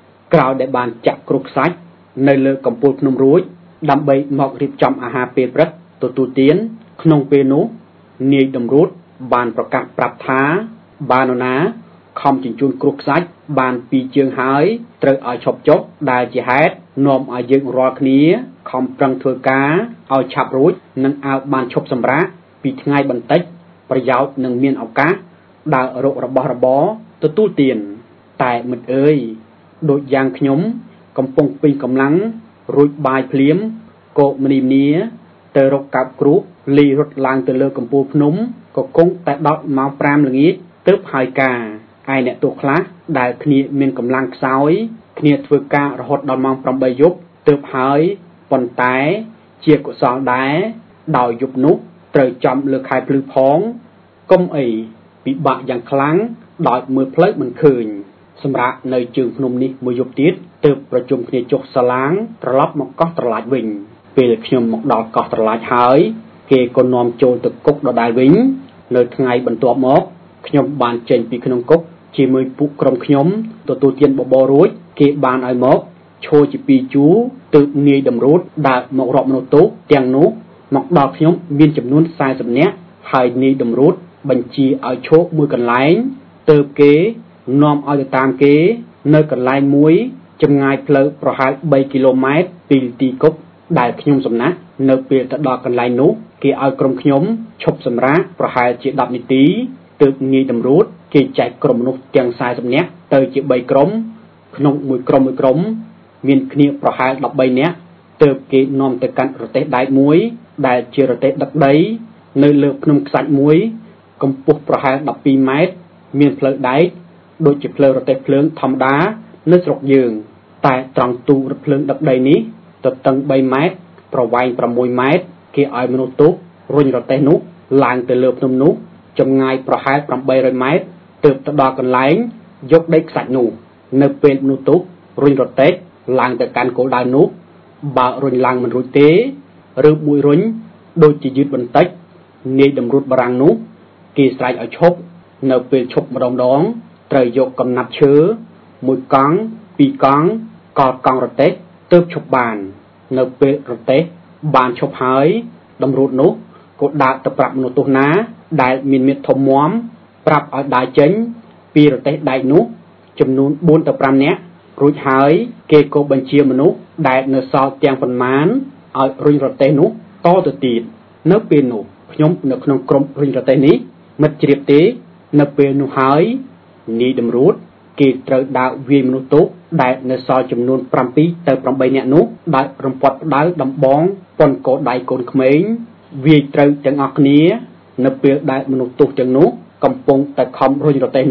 ដើម្បីមករៀបចំអាហារពេលព្រឹកទទួលទានក្នុងពេលនោះនាយតម្រួតបានប្រកាសប្រាប់ថាបាននរណាខំជញ្ជូនគ្រូខ្សាច់បាន2ជើងហើយត្រូវឲ្យឈប់ចុះដែលជាហេតុនាំឲ្យយើងរាល់គ្នាខំប្រឹងធ្វើការឲ្យឆាប់រួចនិងឲ្យបានឈប់សម្រាកពីថ្ងៃបន្តិចប្រយោជន៍នឹងមានឱកាសដើររករបស់របរទទួលទានតែមិត្តអើយដូចយ៉ាងខ្ញុំកំពុងពេញកម្លាំងរួចបាយភ្លាមក៏ម្នីទៅរកកាប់គ្រូលីរត់ឡើងទៅលើកំពូលភ្នំក៏គង់តែដល់ម៉ោង5ល្ងាចទើបហើយការឯអ្នកទោសខ្លះដែលគ្នាមានកម្លាំងខ្សោយគ្នាធ្វើការរហូតដល់ម៉ោង8យប់ទើបហើយប៉ុន្តែជាកុសលដែរដោយយប់នោះត្រូវចំលើខែភ្លឺផងកុំអីពិបាកយ៉ាងខ្លាំងដោយមើលផ្លូវមិនឃើញសម្រាប់នៅជើងភ្នំនេះមួយយប់ទៀតទើបប្រជុំគ្នាចុះសាឡាងត្រឡប់មកកោះត្រឡាចវិញពេលខ្ញុំមកដល់កោះត្រឡាចហើយគេក៏នាំចូលទៅគុកដដែលវិញនៅថ្ងៃបន្ទាប់មកខ្ញុំបានចេញពីក្នុងគុកជាមួយពួកក្រុមខ្ញុំទទួលទានបបររួចគេបានឲ្យមកឈរជា2ជួរទើបនាយតម្រួតដើរមករកមនុស្សទោសទាំងនោះមកដល់ខ្ញុំមានចំនួន40នាក់ហើយនាយតម្រួតបញ្ជាឲ្យឈរមួយកន្លែងទើបគេនាំឲ្យទៅតាមគេនៅកន្លែងមួយចម្ងាយផ្លូវប្រហែល3គីឡូម៉ែត្រពីទីគុកដែលខ្ញុំសំណាក់នៅពេលទៅដល់កន្លែងនោះគេឲ្យក្រុមខ្ញុំឈប់សម្រាកប្រហែលជា10នាទីទើបនាយតម្រួតគេចែកក្រុមមនុស្សទាំង40នាក់ទៅជា3ក្រុមក្នុងមួយក្រុមមានគ្នាប្រហែល13នាក់ទើបគេនាំទៅកាន់រទេះដែកមួយដែលជារទេះដឹកដីនៅលើភ្នំខ្សាច់មួយកម្ពស់ប្រហែល12ម៉ែត្រមានផ្លូវដែកដូចជាផ្លូវរទេះភ្លើងធម្មតានៅស្រុកយើងតែត្រង់ទូរថភ្លើងដឹកដីនេះទទឹង3ម៉ែត្រប្រវែង6ម៉ែត្រគេឲ្យមនុស្សទូករុញរទេះនោះឡើងទៅលើភ្នំនោះចម្ងាយប្រហែល800ម៉ែត្រទើបទៅដល់កន្លែងយកដីខ្សាច់នោះនៅពេលមនុស្សទូករុញរទេះឡើងទៅកាន់គោលដៅនោះបើរុញឡើងមិនរួចទេឬមួយរុញដូចជាយឺតបន្តិចនាយតម្រួតបារាំងនោះគេស្រែកឲ្យឈប់នៅពេលឈប់ម្ដងត្រូវយកកំណាត់ឈើមួយកង់2កង់កលកង់រទេះទើបឈប់បាននៅពេលរទេះបានឈប់ហើយតម្រួតនោះក៏ដើរទៅប្រាប់មនុស្សទោសណាដែលមានមាឌធំមាំប្រាប់ឲ្យដើរចេញពីរទេះដែកនោះចំនួន4ទៅ5នាក់រួចហើយគេក៏បញ្ជាមនុស្សដែលនៅសល់ទាំងប៉ុន្មានឲ្យរុញរទេះនោះតទៅទៀតនៅពេលនោះខ្ញុំនៅក្នុងក្រុមរុញរទេះនេះមិនជ្រាបទេនៅពេលនោះហើយនាយតម្រួតគេត្រូវដើរវាយមនុស្សទោសដែលនៅសល់ចំនួន7ទៅ8នាក់នោះដោយរំពាត់ផ្ដៅដំបងប៉ុនកោដៃកូនក្មេងវាយត្រូវទាំងអស់គ្នានៅពេលដែលមនុស្សទោសទាំងនោះកំពុងតែខំរុញរទេះនោះ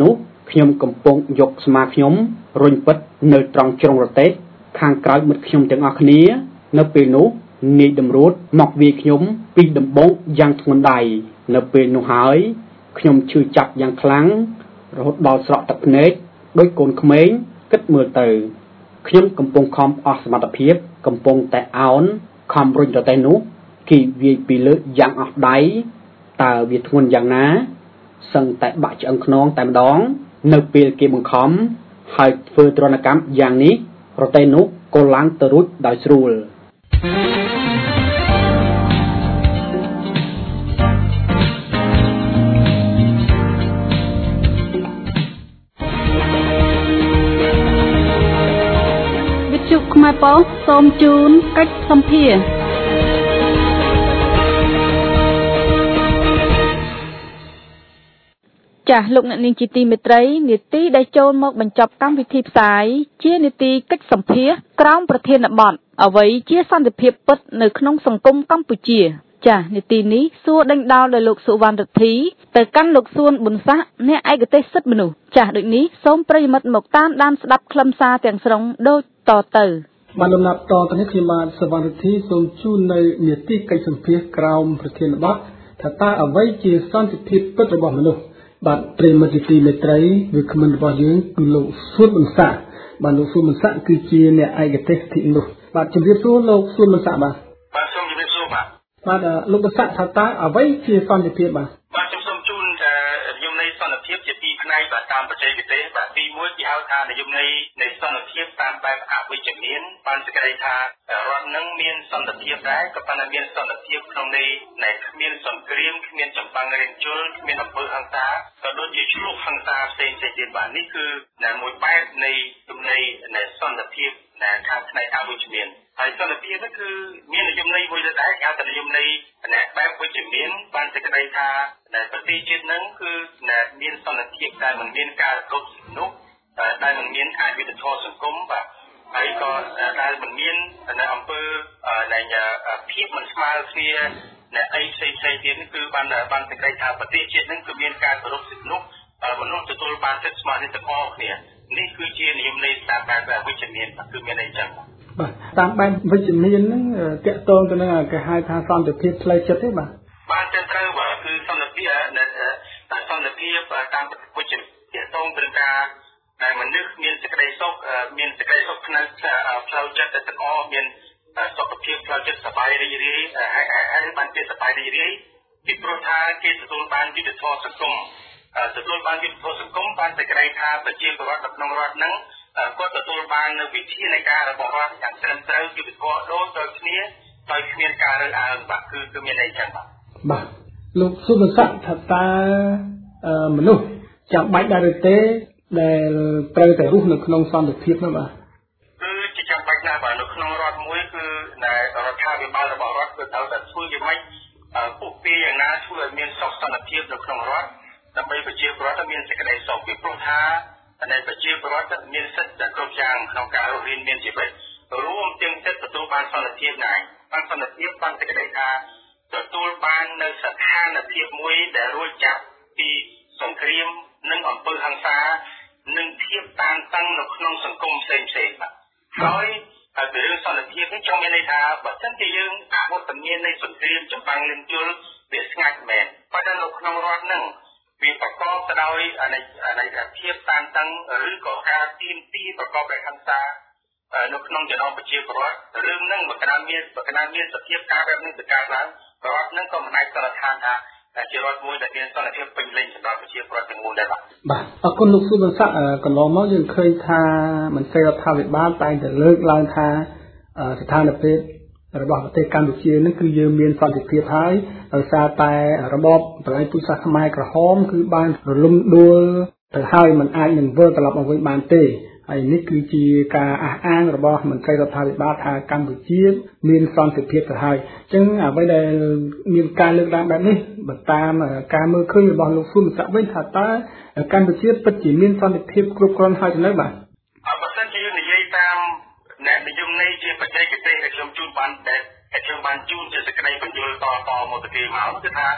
ខ្ញុំកំពុងយកស្មាខ្ញុំរុញពិតនៅត្រង់ជ្រុងរទេះខាងក្រោយមិត្តខ្ញុំទាំងអស់គ្នានៅពេលនោះនាយតម្រួតមកវាយខ្ញុំពីដំបូងយ៉ាងធ្ងន់ដៃនៅពេលនោះហើយខ្ញុំឈឺចាប់យ៉ាងខ្លាំងរហូតដល់ស្រក់ទឹកភ្នែកដោយកូនក្មេងគិតមើលទៅខ្ញុំកំពុងខំអស់សមត្ថភាពកំពុងតែអោនខំរុញរទេះនោះគេវាយពីលើយ៉ាងអស់ដៃតើវាធ្ងន់យ៉ាងណាសឹងតែបាក់ឆ្អឹងខ្នងតែម្ដងនៅពេលគេបង្ខំហើយធ្វើទរណកម្មយ៉ាងនេះរទេះនោះក៏ឡើងទៅរួចដោយស្រួលវិទ្យុខ្មែរប៉ុស្តិ៍សូមជូនកិច្ចសម្ភារចាស់លោកអ្នកនាងជាទីមេត្រីនាទីដែលចូលមកបញ្ចប់កម្មវិធីផ្សាយជានាទីកិច្ចសម្ភារក្រោមប្រធានបទអ្វីជាសន្តិភាពពិតនៅក្នុងសង្គមកម្ពុជាចាស់នាទីនេះសួរដេញដោលដោយលោកសុវណ្ណរិទ្ធីទៅកាន់លោកសួនប៊ុនស័កអ្នកឯកទេសសិទ្ធិមនុស្សចាស់ដូចនេះសូមប្រិយមិត្តមកតាមដានស្ដាប់ខ្លឹមសារទាំងស្រុងដូចតទៅបានលំដាប់តទៅនេះខ្ញុំបាទសុវណ្ណរិទ្ធីសូមជូននៅនាទីកិច្ចសម្ភារក្រោមប្រធានបទថាតើអ្វីជាសន្តិភាពពិតរបស់មនុស្សបាទប្រិយមិត្តទីមេត្រីវាគ្មិនរបស់យើងគឺលោកសួនប៊ុនស័កបាទលោកសួនប៊ុនស័កគឺជាអ្នកឯកទេសសិទ្ធិមនុស្សបាទជំរាបសួរលោកសួនប៊ុនស័កបាទសូមជំរាបសួរបាទលោកប៊ុនស័កថាតើអ្វីជាសន្តិភាពបាទខ្ញុំសូមជូននិយមន័យសន្តិភាពជាពីរផ្នែកបាទតាមបច្ចេកទេសបាទទី1គេហៅថានិយមន័យនៃសន្តិភាពតាមបែបអវិជ្ជមានបានសេចក្តីថារដ្ឋនឹងមានសន្តិភាពដែរក៏ប៉ុន្តែមានសន្តិភាពក្នុងន័យនៃគ្មានសង្គ្រាមគ្មានចម្បាំងរានជលគ្មានអំពើហិង្សាក៏ដូចជាឆ្លុះហិង្សាផ្សេងៗទៀតបាទនេះគឺមួយបែបនៃទំន័យនៃសន្តិភាពខាងផ្នែកអវិជ្ជមានហើយសន្តិភាពនេះគឺមាននិយមន័យមួយទៅដែរគេហៅថានិយមន័យបែបវិជ្ជមានបានសេចក្តីថាប្រទេសជាតិនឹងគឺមានសន្តិភាពដែលមិនមានការរំលោភសិទ្ធិមនុស្សដែលមិនមានអយុត្តិធម៌សង្គមបាទហើយក៏ដែលមិនមានអំពើភាពមិនស្មើគ្នាអីផ្សេងៗទៀតនេះគឺបានសេចក្តីថាប្រទេសជាតិនឹងគឺមានការគោរពសិទ្ធិមនុស្សទទួលបានសិទ្ធិស្មើគ្នាទាំងអស់គ្នានេះគឺជានិយមន័យតាមបែបវិជ្ជមានគឺមានន័យចឹងបាទតាមបែបវិជ្ជមានហ្នឹងតកតងទៅនឹងគេហៅថាសន្តិភាពផ្លូវចិត្តទេបាទបានត្រូវបាទគឺសន្តិភាពតាមវិជ្ជមានតកតងទៅនឹងការដែលមនុស្សមានសេចក្តីសុខផ្នែកផ្លូវចិត្តទាំងអស់មានសុខភាពផ្លូវចិត្តសប្បាយរីករាយហើយបានជាសប្បាយរីករាយពីព្រោះថាគេទទួលបានយុត្តិធម៌សង្គមបានសេចក្តីថាប្រជាពលរដ្ឋនៅក្នុងរដ្ឋហ្នឹងគាត់ទទួលបាននៅវិធីនៃការរបស់រដ្ឋយ៉ាងត្រឹមត្រូវយុត្តិធម៌ដូចគ្នាដោយគ្មានការរើសអើងបាទគឺមានន័យចឹងបាទលោកសុភសិទ្ធថាតើមនុស្សចាំបាច់ដែរឬទេដែលត្រូវតែរស់នៅក្នុងសន្តិភាពនោះបាទគឺជាចាំបាច់ណាស់បាទនៅក្នុងរដ្ឋមួយគឺរដ្ឋាភិបាលរបស់រដ្ឋគឺត្រូវតែធ្វើយ៉ាងម៉េចពុះពីយ៉ាងណាធ្វើឲ្យមានសុខសន្តិភាពនៅក្នុងរដ្ឋដើម្បីប្រជាពលរដ្ឋមានសេចក្តីសុខពីព្រោះថាប្រជាពលរដ្ឋមានសិទ្ធិគ្រប់យ៉ាងក្នុងការរស់រានមានជីវិតរួមទាំងសិទ្ធិទទួលបានសន្តិភាពដែរបានសន្តិភាពបានសេចក្តីថាទទួលបាននៅស្ថានភាពមួយដែលរួចចាប់ពីសង្គ្រាមនិងអំពើហិង្សានិងភាពតានតឹងនៅក្នុងសង្គមផ្សេងៗបាទហើយពីរឿងសន្តិភាពនេះចង់មានន័យថាបើសិនជាយើងអវត្តមាននៃសង្គ្រាមចម្បាំងលិនជលវាស្ងាត់មែនប៉ុន្តែនៅក្នុងរដ្ឋហ្នឹងវាប្រកបទៅដោយភាពតានតឹងឬក៏ការទាមទារប្រកបដោយហិង្សានៅក្នុងចំណោមប្រជាពលរដ្ឋរឿងហ្នឹងបើកណ្ដាលមានសភាពការបែបនេះទៅកើតឡើងរដ្ឋហ្នឹងក៏មិនអាចសន្និដ្ឋានថាជារដ្ឋមួយដែលមានសន្តិភាពពេញលេញសម្រាប់ប្រជាពលរដ្ឋទាំងមូលដែរបាទអរគុណលោកសុបស័កកន្លងមកយើងឃើញថាមន្ត្រីរដ្ឋាភិបាលតែងតែលើកឡើងថាស្ថានភាពរបស់ប្រទេសកម្ពុជានឹងគឺយើងមានសន្តិភាពហើយដោយសារតែរបបប្រល័យពូជសាសន៍ខ្មែរក្រហមគឺបានរលំដួលទៅហើយមិនអាចនឹងវិលត្រឡប់មកវិញបានទេហើយនេះគឺជាការអះអាងរបស់មន្ត្រីរដ្ឋាភិបាលថាកម្ពុជាមានសន្តិភាពទៅហើយអញ្ចឹងអ្វីដែលមានការលើកឡើងបែបនេះបើតាមការមើលឃើញរបស់លោកស៊ុនស័កវិញថាតើកម្ពុជាពិតជាមានសន្តិភាពគ្រប់គ្រាន់ហើយទៅនៅបាទបើសិនជាយើងនិយាយតាមនិយមន័យជាបច្ចេកទេសដែលខ្ញុំជូនបានជូនជាសេចក្តីបញ្យល់តមកទៅគេមកគឺថា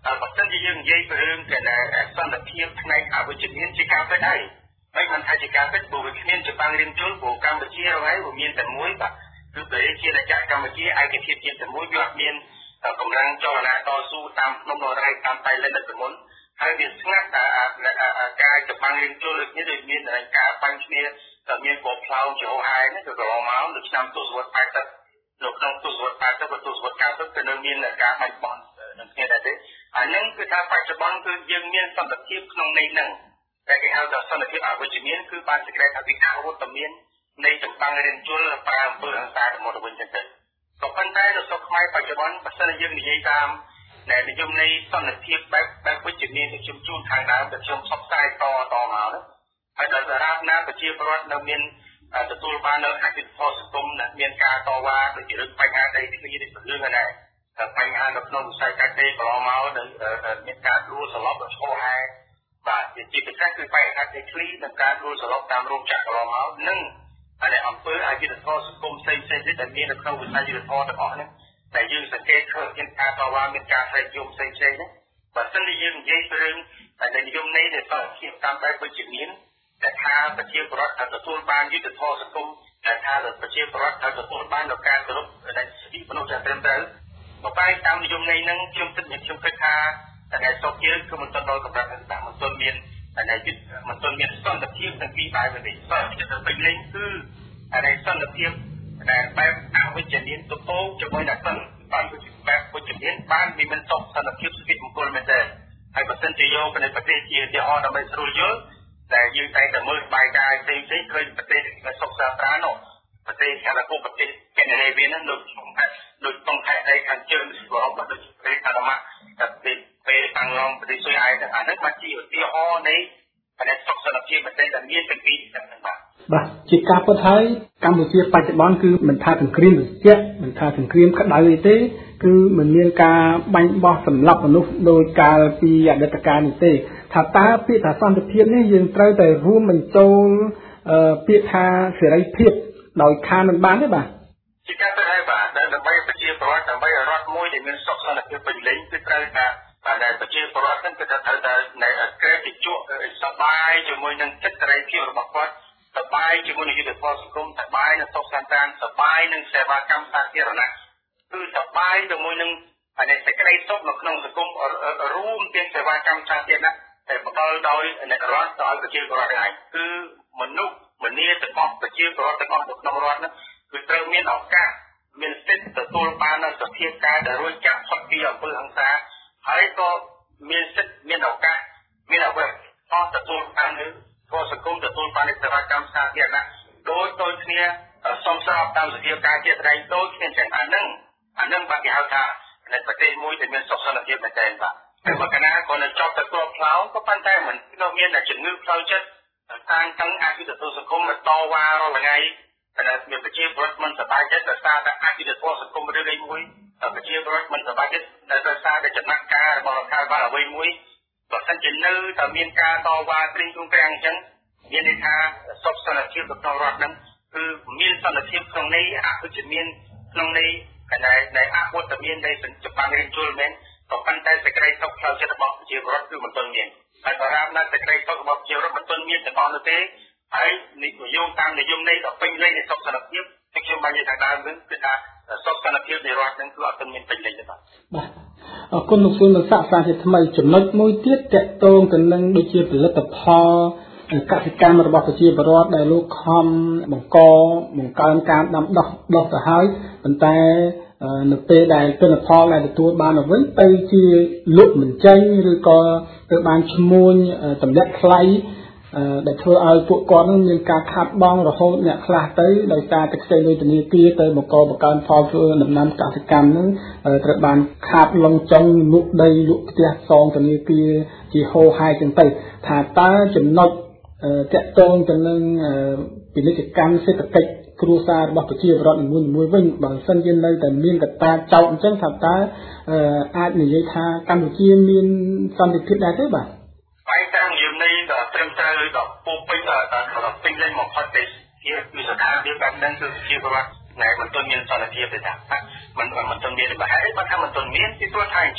បើសិនជាយើងនិយាយពីរឿងកណ្ដាលសន្តិភាពផ្នែកអវិជ្ជមានជាការពិតហើយមិនថាជាការពិតព្រោះវាគ្មានច្បាំងរៀងជុលព្រោះកម្ពុជាហើយវាមានតែមួយបាទគឺប្រជាជាតិកម្ពុជាឯកភាពជាតិតែមួយវាអត់មានកម្លាំងចលនាតស៊ូតាមក្នុងនរ៉ៃតាមតៃឡែនដូចមុនហើយវាស្ងាត់ការច្បាំងរៀងជុលដូចនេះដូចមានការបាញ់គ្នាមានពណ៌ផ្លោងជាហោហែនេះគឺកន្លងមកនៅឆ្នាំទសវត្សរ៍ 80នៅក្នុងទសវត្សរ៍ 80 និងទសវត្សរ៍ 90គឺនៅមានការបាញ់បោះនឹងគ្នាដែរទេអានឹងគឺថាបច្ចុប្បន្នគឺយើងមានសន្តិភាពក្នុងន័យហ្នឹងតែគេហៅថាសន្តិភាពអវិជ្ជមានគឺបានសេចក្តីថាវិការវត្តមាននៃចម្បាំងរៀនជុលប្រើអំពើហិង្សាទៅមកវិញចឹងទៅក៏ប៉ុន្តែនៅស្រុកខ្មែរបច្ចុប្បន្នបើសិនជាយើងនិយាយតាមនិយមនៃសន្តិភាពបែបវិជ្ជមានដូចខ្ញុំជួនខាងដើមដែលខ្ញុំផ្សព្វផ្សាយតមកហើយដល់តារាបណាប្រជាពលរដ្ឋនៅមានទទួលបាននៅអធិបតេយ្យសង្គមមានការតវ៉ាដូចជារឿងបញ្ហាដីធ្លីនេះเป็นរឿងណាបញ្ហានៅក្នុងវិស័យកាត់ដេរកន្លងមកនឹងមានការដួលសន្លប់ដល់ឈ្មោះហែបាទជាពិសេសគឺបញ្ហាដីធ្លីនិងការដួលសន្លប់តាមរោងចក្រកន្លងមកនិងអំពើអយុត្តិធម៌សង្គមផ្សេងៗទៀតដែលមាននៅក្នុងវិស័យយុត្តិធម៌ទាំងអស់នេះតែយើងសង្កេតឃើញមានការតវ៉ាមានការស្រែកយំផ្សេងៗនេះបើសិនជាយើងនិយាយពីរឿងនិយមន័យនៃសន្តិភាពតាមបែបវិជ្ជមានតែថាប្រជាពលរដ្ឋត្រូវទទួលបានយុត្តិធម៌សង្គមតែថាប្រជាពលរដ្ឋត្រូវទទួលបាននូវការគោរពសិទ្ធិមនុស្សយ៉ាងត្រឹមត្រូវមកបែបតាមនិយមន័យហ្នឹងខ្ញុំគិតថាតែស្រុកយើងគឺមិនទាន់ដល់កម្រិតហ្នឹងមិនទាន់មានមិនទាន់មានសន្តិភាពទាំងពីរបែបនេះសន្តិភាពទៅពេញលេញគឺសន្តិភាពដែលបែបអវិជ្ជមានទៅពោជាមួយនឹងសន្តិភាពបែបវិជ្ជមានបានវាមិនតបសន្តិភាពសុខមង្គលមែនទេហើយបើសិនជាយកនៅប្រទេសជាឧទាហរណ៍ដើម្បីស្រួលយល់តែយើងតែមើលបាយកាយផ្សេងៗឃើញប្រទេសសុខសាន្តរានោះប្រទេសខាងប្រទេសកេណេវីហ្នឹងដូចក្នុងខេត្តដីខាងជើងស្រុករបស់ដូចប្រទេសអារម៉ាតែពេលខាងឡងប្រទេសស៊ុយអែតអាហ្នឹងបានជាឧទាហរណ៍នៃសុខសន្តិភាពប្រទេសដែលមានទាំងពីរហ្នឹងបាទជាការពិតហើយកម្ពុជាបច្ចុប្បន្នគឺមិនថាសង្គ្រាមត្រជាក់មិនថាសង្គ្រាមក្តៅអីទេគឺមិនមានការបាញ់បោះសម្លាប់មនុស្សដោយកាលពីអតីតកាលនេះទេថាតើពាក្យថាសន្តិភាពនេះយើងត្រូវតែរួមបញ្ចូលពាក្យថាសេរីភាពដោយខានមិនបានទេបាទជាការពិតហើយបាទដើម្បីប្រជាពលរដ្ឋដើម្បីរដ្ឋមួយដែលមានសុខសន្តិភាពពេញលេញគឺត្រូវថាដែលប្រជាពលរដ្ឋហ្នឹងគឺត្រូវតែក្រែតិចសប្បាយជាមួយនឹងចិត្តសេរីភាពរបស់គាត់សប្បាយជាមួយនឹងយុទ្ធសាស្ត្រសង្គមសប្បាយនឹងសុខសន្តានសប្បាយនឹងសេវាកម្មសាធារណៈគឺសប្បាយជាមួយនឹងសេចក្តីសុខនៅក្នុងសង្គមរួមទាំងសេវាកម្មសាធារណៈដែលផ្ដល់ដោយរដ្ឋដល់ប្រជាពលរដ្ឋហ្នឹងគឺមនុស្សម្នាទាំងអស់ប្រជាពលរដ្ឋទាំងអស់នៅក្នុងរដ្ឋហ្នឹងគឺត្រូវមានឱកាសមានសិទ្ធិទទួលបាននូវសភាពការដែលរួចចាក់ផុតពីអំពើហិង្សាហើយក៏មានសិទ្ធិមានឱកាសមានអ្វីអស់ទទួលបាននៅសង្គមទទួលបានសេវាកម្មសាធារណៈដូចគ្នាសំស្របតាមសភាពការជាស្ដែងដូចគ្នាចឹងអានឹងបាទគេហៅថានៅប្រទេសមួយដែលមានសុខសន្តិភាពមែនទែនបាទតែបើកាលណាក៏នៅចប់ទៅគ្រាប់ផ្លោងក៏ប៉ុន្តែមិនក៏មានតែជំងឺផ្លូវចិត្តតាំងអយុត្តិធម៌សង្គមតវ៉ារាល់ថ្ងៃតែមានប្រជាពលរដ្ឋមិនសប្បាយចិត្តដោយសារតែអយុត្តិធម៌សង្គមរឿងអីមួយប្រជាពលរដ្ឋមិនសប្បាយចិត្តដោយសារតែចំណាត់ការរបស់រដ្ឋាភិបាលអ្វីមួយបើសិនជានៅតែមានការតវ៉ាព្រៀងទ្រាំងអញ្ចឹងមានន័យថាសុខសន្តិភាពក្នុងរដ្ឋហ្នឹងគឺមានសន្តិភាពក្នុងន័យអវិជ្ជមានក្នុងន័យដែលអវត្តមាននៃចម្បាំងរៀនជុលមែនក៏ប៉ុន្តែសេចក្តីសុខផ្លូវចិត្តរបស់ប្រជាពលរដ្ឋគឺមិនទាន់មានហើយបារាមណាសេចក្តីសុខរបស់ប្រជាពលរដ្ឋមិនទាន់មានទាំងអស់នោះទេហើយនិយមតាមនិយមន័យដល់ពេញលេញនៃសុខសន្តិភាពតែខ្ញុំបាននិយាយខាងដើមហ្នឹងគឺថាសុខសន្តិភាពនៃរដ្ឋហ្នឹងគឺអត់ទាន់មានពេញលេញទេបាទអរគុណលោកសួនសាស្ត្រជាថ្មីចំណុចមួយទៀតតកតងទៅនឹងដូចជាផលិតផលកសិកម្មរបស់ប្រជាពលរដ្ឋដែលលោកខំបង្កើនការដាំដុះទៅហើយប៉ុន្តែនៅពេលដែលទិន្នផលដែលទទួលបានទៅវិញទៅជាលក់មិនចេញឬក៏ទៅបានឈ្មួញតម្លាក់ថ្លៃដែលធ្វើឲ្យពួកគាត់នឹងមានការខាត់បងរហូតអ្នកខ្លះទៅដោយសារតែខ្ចីលុយធនាគារទៅបង្កើនផលធ្វើដំណាំកសិកម្មនឹងត្រូវបានខាត់ឡងចុងលក់ដីលក់ផ្ទះសងធនាគារជាហូរហែចឹងទៅថាតើចំណុចតកតងទៅនឹងពាណិជ្ជកម្មសេដ្ឋកិច្ចគ្រួសាររបស់ប្រជាពលរដ្ឋនីមួយៗវិញបើសិនជានៅតែមានកត្តាចោទអញ្ចឹងថាតើអាចនិយាយថាកម្ពុជាមានសន្តិភាពដែរទេបាទហើយតាមយើងនេះដល់ត្រឹមត្រូវដល់ពុះពេញដល់ពេញលេញមកផុតទេជាវិសកាវាបែបហ្នឹងគឺប្រជាពលរដ្ឋណែមិនទាន់មានសន្តិភាពទេថាមិនទាន់មានប្រហែលបើថាមិនទាន់មានពីព្រោះថាអញ្ចឹង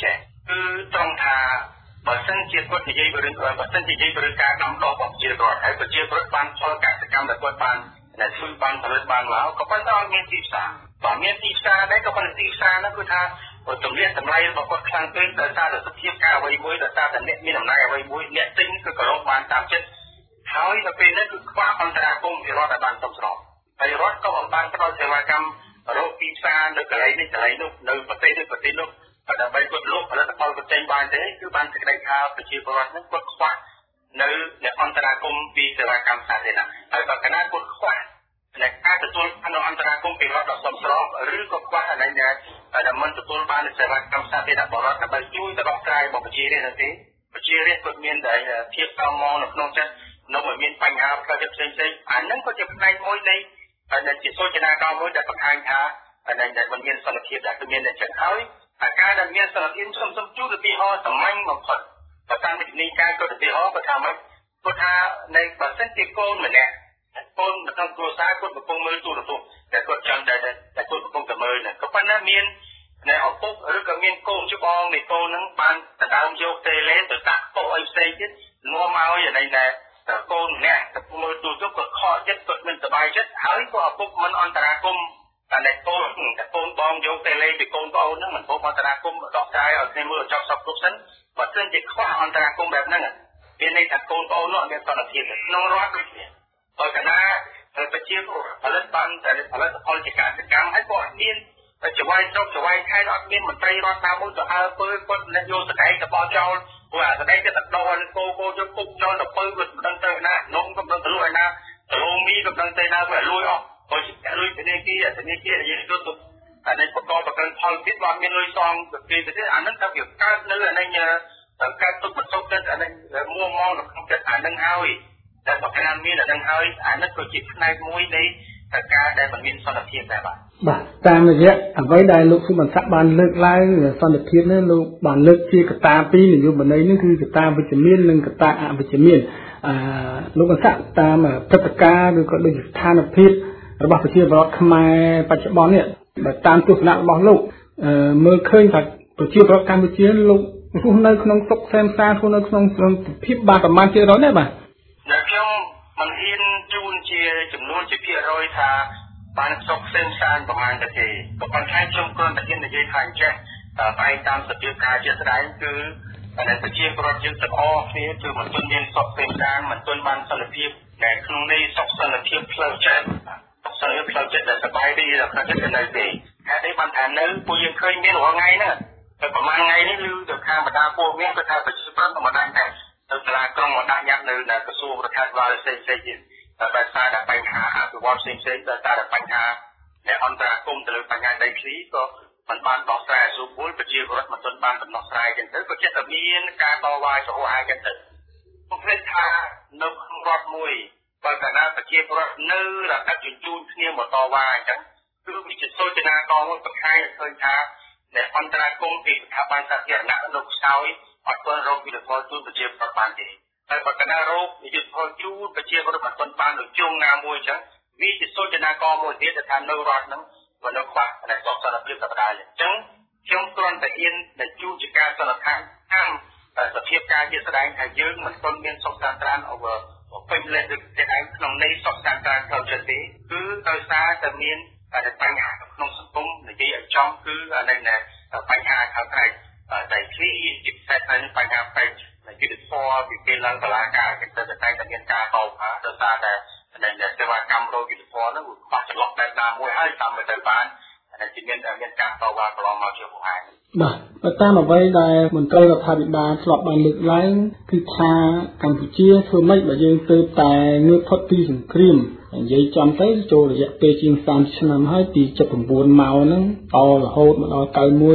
គឺត្រង់ថាបើសិនជាគាត់និយាយពីរឿងបើសិនជានិយាយពីរឿងការដាំដុះរបស់ប្រជាពលរដ្ឋហើយប្រជាពលរដ្ឋបានផលកសិកម្មដែលគាត់បានធ្វើបានផលិតបានមកក៏ប៉ុន្តែអត់មានទីផ្សារបើមានទីផ្សារដែរក៏ប៉ុន្តែទីផ្សារនោះគឺថាតម្លាក់តម្លៃរបស់គាត់ខ្លាំងពេកដោយសារតែសភាពការអ្វីមួយដោយសារតែអ្នកមានអំណាចអ្វីមួយអ្នកទិញគឺក៏រកបានតាមចិត្តហើយនៅពេលនេះគឺខ្វះអន្តរាគមន៍ពីរដ្ឋឲ្យបានគ្រប់គ្រាន់ហើយរដ្ឋក៏បានផ្តល់សេវាកម្មរកទីផ្សារនៅកន្លែងនេះកន្លែងនោះនៅប្រទេសនេះប្រទេសនោះដើម្បីគាត់លក់ផលិតផលគាត់ចេញបានទេគឺបានសេចក្តីថាប្រជាពលរដ្ឋនេះគាត់ខ្វះនៅអ្នកអន្តរាគមន៍ពីសេវាកម្មសាធារណៈហើយបើកណាគាត់ខ្វះในការទទួលបានអន្តរាគមន៍ពីរដ្ឋដ៏សមស្របឬក៏ខ្វះអានេះដែលមិនទទួលបានសេវាកម្មសាធារណៈបរិបទដើម្បីជួយទៅដល់ក្រៅរបស់ប្រជារាស្ត្រនោះទេប្រជារាស្ត្រគាត់មានតែភាពតមនៅក្នុងចិត្តនៅមិនមានបញ្ហាផ្លូវចិត្តផ្សេងៗអាហ្នឹងក៏ជាផ្នែកមួយនៃជាសូចនាករមួយដែលបង្ហាញថាដែលមិនមានសន្តិភាពដែលគឺមានតែចិត្តហើយការដែលមានសន្តិភាពសំជួឧទាហរណ៍សាមញ្ញបំផុតបើតាមវិធីការគាត់ឧទាហរណ៍គាត់ថាម៉េចគាត់ថានៅបើសិនជាកូនម្នាក់កូននៅក្នុងគ្រួសារគាត់កំពុងមើលទូរទស្សន៍តែគាត់ចង់តែគាត់កំពុងតែមើលហ្នឹងក៏ប៉ុន្តែមាននៅឪពុកឬក៏មានកូនច្បងនៃកូនហ្នឹងបានដណ្ដើមយកតេឡេទៅដាក់ពុកអីផ្សេងទៀតនាំឲ្យអានេះតែកូនម្នាក់កំពុងមើលទូរទស្សន៍គាត់ខកចិត្តគាត់មិនសប្បាយចិត្តហើយក៏ឪពុកមិនអន្តរាគមន៍តែកូនបងយកតេឡេពីកូនប្អូនហ្នឹងមិនពុកអន្តរាគមន៍ដកស្រាយឲ្យគ្នាមើលចប់សពគ្រប់សិនបើមិនជាខ្វះអន្តរាគមន៍បែបហ្នឹងមានន័យថាកូនប្អូននោះមានសន្តិភាពក្នុងរដ្ឋដូចគ្នាហើយកណាប្រជាផលិតបានតែផលិតផលជាកសិកម្មហើយក៏អត់មានចង្វាយស្រុកចង្វាយខេត្តអត់មានមន្ត្រីរដ្ឋណាមួយទៅអើពើគាត់យកសក្តិទៅបោះចោលព្រោះអាសក្តិទៅដោះគោយកគុកចោលទៅពើគាត់មិនដឹងទៅណានំក៏មិនដឹងទៅលុយណាទៅលូមីក៏មិនដឹងទៅណាវាលុយអស់ព្រោះលុយធនាគារនិយាយទៅអានេះបន្តប្រកាន់ផលទៀតបានមានលុយសងទៅទៀតអានឹងទៅវាកើតនៅអានេះកើតទុកបន្ទុកចិត្តអានេះមួម៉ងនៅក្នុងចិត្តអានឹងហើយតែបើកាលមានអានឹងហើយអានេះក៏ជាផ្នែកមួយនៃការដែលមិនមានសន្តិភាពដែរបាទតាមរយៈអ្វីដែលលោកសុបន្សាក់បានលើកឡើងសន្តិភាពនេះលោកបានលើកជាកត្តាពីរនយោបាយនេះគឺកត្តាវិជ្ជមាននិងកត្តាអវិជ្ជមានលោកបន្សាក់តាមព្រឹត្តិការណ៍ឬក៏ដូចស្ថានភាពរបស់ប្រជាពលរដ្ឋខ្មែរបច្ចុប្បន្ននេះបើតាមទស្សនៈរបស់លោកមើលឃើញថាប្រជាពលរដ្ឋកម្ពុជាលោករស់នៅក្នុងសុខសែនសានរស់នៅក្នុងសន្តិភាពបានប្រមាណជា100ដែរបាទខ្ញុំមិនហ៊ានជូនជាចំនួនជាភាគរយថាបានសុខសែនសានប្រមាណទេក៏ប៉ុន្តែខ្ញុំគ្រាន់តែហ៊ាននិយាយថាអញ្ចឹងតែតាមសភាពការជាស្ដែងគឺប្រជាពលរដ្ឋយើងទាំងអស់គ្នាគឺមិនទាន់មានសុខសែនសានមិនទាន់បានសន្តិភាពតែក្នុងនេះសុខសន្តិភាពផ្លូវចិត្តផ្លូវចិត្តដែលសប្បាយរីករាយក្នុងចិត្តនៅទេហើយនេះបានថានៅពួកយើងឃើញមានរាល់ថ្ងៃហ្នឹងតែប្រហែលថ្ងៃនេះឮទៅខាងបណ្ដាពលមានគាត់ថាប្រជាប្រដ្ឋមិនដែរទៅសាលាក្រុងមកដាក់ញត្តិនៅក្រសួងរដ្ឋាភិបាលផ្សេងៗទៀតដោយសារតែបញ្ហាអភិវឌ្ឍផ្សេងៗដោយសារតែបញ្ហាដែលអន្តរាគមន៍ទៅលើបញ្ហាដីធ្លីក៏មិនបានដោះស្រាយស្រួលពលប្រជាពលរដ្ឋមិនទាន់បានដំណោះស្រាយចឹងទៅក៏ចិត្តតែមានការតវ៉ាចំហអាយចឹងទៅខ្ញុំគិតថានៅក្នុងរដ្ឋមួយបើកាលណាប្រជាពលរដ្ឋនៅរកជញ្ជូនគ្នាមកតវ៉ាអញ្ចឹងគឺវាជាសូចនាករមួយបង្ហាញឲ្យឃើញថាដែលអន្តរាគមន៍ពីស្ថាប័នសាធារណៈនៅខ្សោយអត់ទាន់រកវិធានការជូនប្រជាពលរដ្ឋបានទេហើយបើកណារោគវិធានការជូនប្រជាពលរដ្ឋមិនទាន់បានដូចជុំណាមួយអញ្ចឹងវាជាសូចនាករមួយទៀតដែលថានៅរដ្ឋហ្នឹងមិននៅខ្វះតែសុខសន្តិភាពទៅដែរអញ្ចឹងខ្ញុំគ្រាន់តែហ៊ានតែជួនជាការសន្និដ្ឋានតាមសភាពការជាស្ដែងថាយើងមិនទាន់មានសុខសន្តិភាពពេញលេញទៅឯងក្នុងន័យសុខសន្តិភាពផ្លូវចិត្តទេគឺដោយសារតែមានបញ្ហាក្នុងសង្គមនិយាយឲ្យចំគឺអានេះបញ្ហាខាងក្រៅតែទីជាផ្សេងទៅបញ្ហាផ្សេងយុទ្ធសាស្ត្រពីពេលឡើងតឡាការគេទៅតែមានការតវ៉ាដោយសារតែសេវាកម្មរោគយុទ្ធសាស្ត្រហ្នឹងខ្វះចន្លោះបែបណាមួយហើយតាមទៅបានតែមានការតវ៉ាកន្លងមកជាហូរហែបាទតាមអ្វីដែលមន្ត្រីរដ្ឋាភិបាលធ្លាប់បានលើកឡើងគឺថាកម្ពុជាធ្វើម៉េចបើយើងទៅតែងើបផុតពីសង្គ្រាមនិយាយចំទៅចូលរយៈពេលជាង30ឆ្នាំហើយពី79មកហ្នឹងតរហូតមកដល់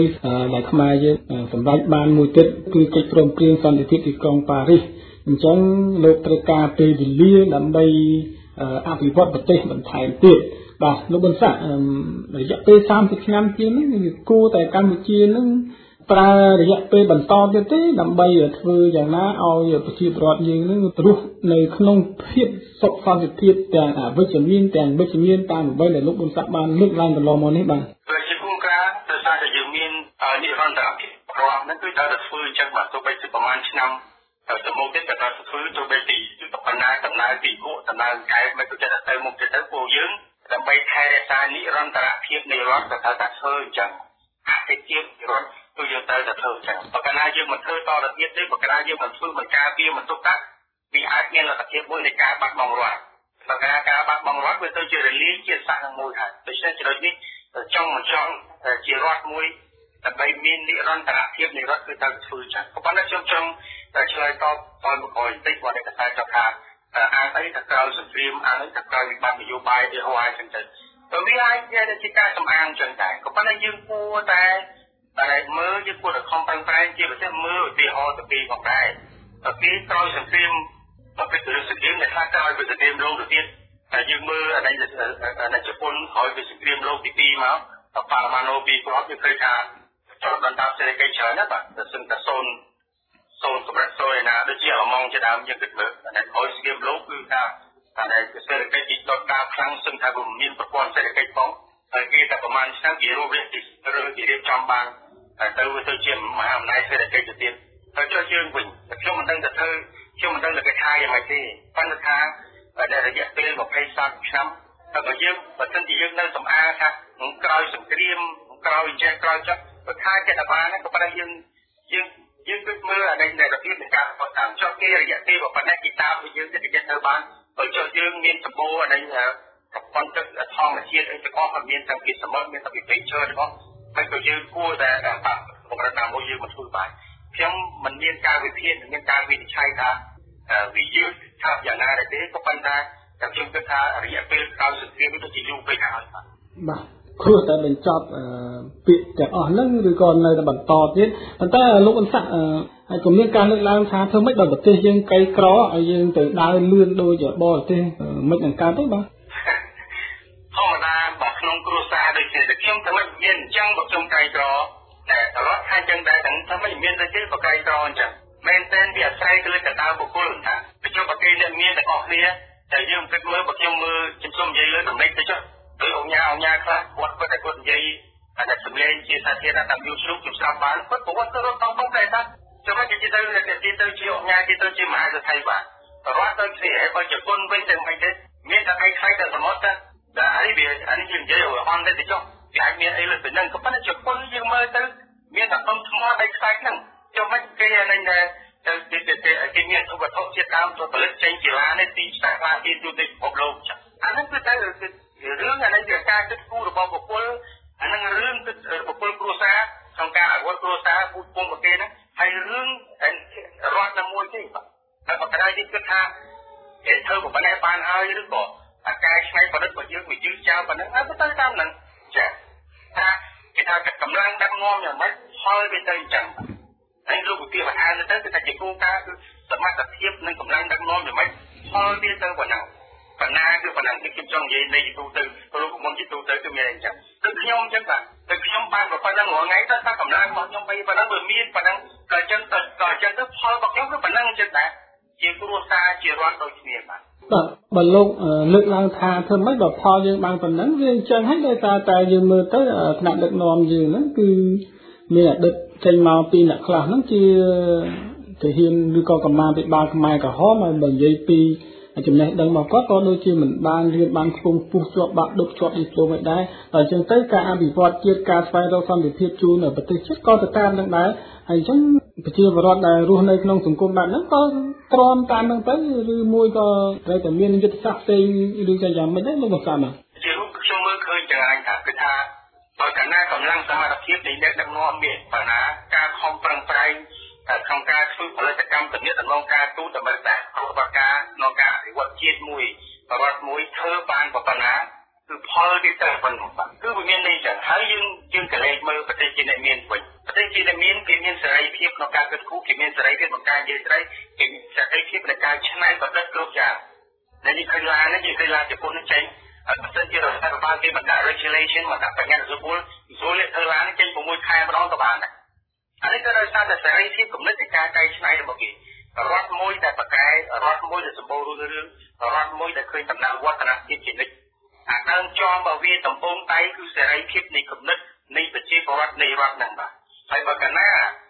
91ដែលខ្មែរយើងសម្រេចបានមួយទៀតគឺកិច្ចព្រមព្រៀងសន្តិភាពទីក្រុងប៉ារីសអញ្ចឹងលោកត្រូវការពេលវេលាដើម្បីអភិវឌ្ឍប្រទេសបន្ថែមទៀតបាទលោកបន្សាក់រយៈពេល30ឆ្នាំជាងនេះវាគួរតែកម្ពុជានឹងប្រើរយៈពេលបន្តទៀតទេដើម្បីធ្វើយ៉ាងណាឲ្យប្រជាពលរដ្ឋយើងនឹងរស់នៅក្នុងភាពសុខសន្តិភាពទាំងអវិជ្ជមានទាំងវិជ្ជមានតាមអ្វីដែលលោកបន្សាក់បានលើកឡើងកន្លងមកនេះបាទប្រជាពលរដ្ឋដោយសារតែយើងមាននិរន្តរភាពរដ្ឋហ្នឹងគឺត្រូវតែធ្វើអញ្ចឹងបាទទោះបីជាប្រហែលឆ្នាំទៅមុខទៀតក៏ត្រូវធ្វើទោះបីជាបណ្ណាដំណើរពីគួរដំណើរកែមិនទៅចិត្តទៅមុខទៀតទៅពួកយើងដើម្បីថែរក្សានិរន្តរភាពនៃរដ្ឋក៏ត្រូវតែធ្វើអញ្ចឹងអតិថិរដ្ឋគឺយើងត្រូវតែធ្វើអញ្ចឹងបើកាលណាយើងមិនធ្វើតទៅទៀតទេបើកាលណាយើងមិនធ្វើមិនការពារមិនទុកដាក់វាអាចមានលទ្ធភាពមួយនៃការបាត់បង់រដ្ឋបើកាលណាការបាត់បង់រដ្ឋវាទៅជារលាយជាតិសាសន៍នឹងមួយហើយដូច្នេះចំណុចនេះចង់ជារដ្ឋមួយដើម្បីមាននិរន្តរភាពនៃរដ្ឋគឺត្រូវធ្វើចឹងក៏ប៉ុន្តែខ្ញុំចង់ឆ្លើយតបដល់មកបន្តិចគាត់តែថាថាអានអីថាក្រោយសង្គ្រាមអានអីថាក្រោយវិបត្តិនយោបាយវាហួរឲ្យចឹងទៅវាអាចជាការសម្អាងចឹងដែរក៏ប៉ុន្តែយើងគួរតែមើលយើងគួរតែខំប្រឹងប្រែងជាពិសេសមើលឧទាហរណ៍ទៅពីផងដែរពីក្រោយសង្គ្រាមមកពីរឿងសង្គ្រាមដែលថាក្រោយពីសង្គ្រាមលោកទៅទៀតតែយើងមើលអាជប៉ុនហើយពីសង្គ្រាមលោកទី2មកប៉ារ៉ាម៉ាណូពីគាត់វាឃើញថាចូលដល់តាមសេដ្ឋកិច្ចច្រើនណាស់បាទតែសឹងតែសូនកម្រិតសូនឯណាដូចជាអាឡម៉ង់ជាដើមយើងគិតមើលតែក្រោយសង្គ្រាមលោកគឺថាតែសេដ្ឋកិច្ចទីដុតដាលខ្លាំងសឹងថាវាមានប្រព័ន្ធសេដ្ឋកិច្ចផងហើយគេតែប្រហែលឆ្នាំគេរួមរៀបចំបានទៅជាមហាអំណាចសេដ្ឋកិច្ចទៅទៀតហើយចុះយើងវិញខ្ញុំមិនដឹងទៅគេថាយ៉ាងម៉េចទេប៉ុន្តែថាដែលរយៈពេល20-30ឆ្នាំតែបើបើសិនជាយើងនៅសម្អាងថាក្រោយសង្គ្រាមក្រោយចេះក្រោយចុះបើថាចេះតែបានក៏ប៉ុន្តែយើងគិតមើលអានេះដែលរបៀបនៃការបន្តតាមចុះគេរយៈពេលប៉ុណ្ណេះគេតាមយើងទៅទៅបានហើយចុះយើងមានសម្បូរអានេះប្រព័ន្ធទឹកធម្មជាតិអីទាំងអស់មានទាំងពីសមុទ្រមានទាំងពីព្រៃឈើទាំងអស់ហើយក៏យើងគួរតែកម្រិតណាមួយយើងមិនធ្វើបានខ្ញុំមិនមានការវិភាគមានការវិនិច្ឆ័យថាវាយឺតថាយ៉ាងណាទេក៏ប៉ុន្តែខ្ញុំគិតថារយៈពេលក្រោយសង្គ្រាមវាទៅជាយូរពេកហើយបាទគ្រួតែបញ្ចប់ពាក្យទាំងអស់ហ្នឹងឬក៏នៅតែបន្តទៀតប៉ុន្តែលោកអ៊ុនសាក់ហើយក៏មានការលើកឡើងថាធ្វើម៉េចដល់ប្រទេសយើងក្រីក្រឲ្យយើងទៅដើរលឿនដូចបរទេសមិននឹងកើតទេបាទធម្មតាបើក្នុងគ្រួសារដូចជាខ្ញុំតែមិនមានអញ្ចឹងបើខ្ញុំក្រីក្រតែរដ្ឋថាអញ្ចឹងដែរតែមិនមានដូចទេបើក្រីក្រអញ្ចឹងមែនតើវាអាស្រ័យទៅលើកត្តាបុគ្គលថាប្រជុំប្រទេសដែលមានទាំងអស់គ្នាតែយើងគិតមើលបើខ្ញុំមើលជំនុំនិយាយលើដំណេកទៅចុះដោយអង្គញាខ្លះគាត់និយាយតែសម្លេងជាសាធារណៈតាម YouTube ខ្ញុំស្ដាប់បានគាត់ប្រវត្តិទៅរត់ต้องតែថាចំណុចជាទៅជាអង្គញាទៅជាមហាសទ្ធិបាទរដ្ឋទៅគ្នាបើជប៉ុនវិញទៅមិនទេមានតែឯកខ្លាំងតែសមុទ្រតែអីវាអានេះយើងនិយាយឲ្យអន់ទៅចុះវាអាចមានអីលើពីហ្នឹងក៏ប៉ុន្តែជប៉ុនយើងមើលទៅមានតែដុំថ្មឯកខ្លាំងហ្នឹងចុះមិនគេអានេះគេមានឧបត្ថម្ភជាតិដើមទៅផលិតចេញកីឡានេះទីផ្សារឡាទីទូទៅពិភពលោកចាអានេះគឺតែរឿងអានេះជាការគិតគូររបស់បុគ្គលអានឹងរឿងគិតបុគ្គលគ្រួសារក្នុងការអវត្តគ្រួសារពូជពងប្រទេសហ្នឹងហើយរឿងរដ្ឋតែមួយទេបាទតែបើក្រៅនេះគិតថាគេធ្វើប៉ុណ្ណេះបានហើយឬក៏អាការឆ្នៃប្រឌិតរបស់យើងវាយឺតចោលប៉ុណ្ណឹងហើយទៅតាមហ្នឹងចាថាគេថាកម្លាំងដឹកនាំយ៉ាងម៉េចផលវាទៅអញ្ចឹងហើយលោកឧទាហរណ៍ទៅគឺថាជាគោលការណ៍គឺសមត្ថភាពនិងកម្លាំងដឹកនាំយ៉ាងម៉េចផលវាទៅប៉ុណ្ណឹងបណ្ណាគឺប៉ុណ្ណឹងគឺខ្ញុំចង់និយាយនៃទូទៅលោកមុនជាទូទៅគឺមានអញ្ចឹងគឺខ្ញុំអញ្ចឹងបាទតែខ្ញុំបានប៉ុណ្ណឹងរាល់ថ្ងៃទៅថាកម្លាំងរបស់ខ្ញុំប៉ុណ្ណឹងវាមានប៉ុណ្ណឹងក៏អញ្ចឹងទៅផលរបស់ខ្ញុំគឺប៉ុណ្ណឹងអញ្ចឹងដែរជាគ្រួសារជារដ្ឋដូចគ្នាបាទបើលោកលើកឡើងថាធ្វើម៉េចដល់ផលយើងបានប៉ុណ្ណឹងវាអញ្ចឹងហើយដោយសារតែយើងមើលទៅថ្នាក់ដឹកនាំយើងហ្នឹងគឺមានអតីតចេញមកពីអ្នកខ្លះហ្នឹងជាទាហានឬក៏កម្មាភិបាលខ្មែរក្រហមហើយបើនិយាយពីចំណេះដឹងរបស់គាត់ក៏ដូចជាមិនបានរៀនបានខ្ពង់ខ្ពស់ជាប់បាក់ឌុបជាប់ឌីប្លូមឯដែរតែអញ្ចឹងទៅការអភិវឌ្ឍជាតិការស្វែងរកសន្តិភាពជូនប្រទេសជាតិក៏ទៅតាមនឹងដែរហើយអញ្ចឹងប្រជាពលរដ្ឋដែលរស់នៅក្នុងសង្គមបែបហ្នឹងក៏ទ្រាំតាមនឹងទៅឬមួយក៏ត្រូវតែមានយុទ្ធសាស្ត្រផ្សេងឬក៏យ៉ាងម៉េចដែរលោកបង្កើតជារូបខ្ញុំមើលឃើញចង្អាញថាគឺថាបើកាលណាកម្លាំងសមត្ថភាពនៃអ្នកដឹកនាំមានបណ្ណាការខំប្រឹងប្រែងក្នុងការធ្វើផលិតកម្មទំនាក់ទំនងការទូតតម្រូវការរបស់ការក្នុងការអភិវឌ្ឍជាតិមួយរដ្ឋមួយធ្វើបានប៉ុណ្ណាគឺផលវាទៅប៉ុណ្ណោះបាទគឺវាមានន័យចឹងហើយយើងកលែងមើលប្រទេសជាអ្នកមានវិញប្រទេសជាអ្នកមានគេមានសេរីភាពក្នុងការគិតគូរគេមានសេរីភាពក្នុងការនិយាយស្ដីគេមានសេរីភាពក្នុងការច្នៃប្រឌិតគ្រប់យ៉ាងដែលនេះឃើញឡាននេះឃើញឡានជប៉ុននេះចេញបើសិនជារដ្ឋាភិបាលគេបង្កើត regulation មកដាក់បញ្ញត្តិសុពលធ្វើឡាននេះចេញ6ខែម្ដងក៏បានដែរអានេះក៏ដោយសារតែសេរីភាពគំនិតនៃការកែច្នៃរបស់គេរដ្ឋមួយដែលប្រកែរដ្ឋមួយដែលសម្បូររឿងរដ្ឋមួយដែលឃើញដំណើរវឌ្ឍនភាពជានិច្ចអាដើមចំរបស់វាដំបូងដៃគឺសេរីភាពនៃគំនិតនៃប្រជាពលរដ្ឋនៃរដ្ឋហ្នឹងបាទហើយបើកាលណា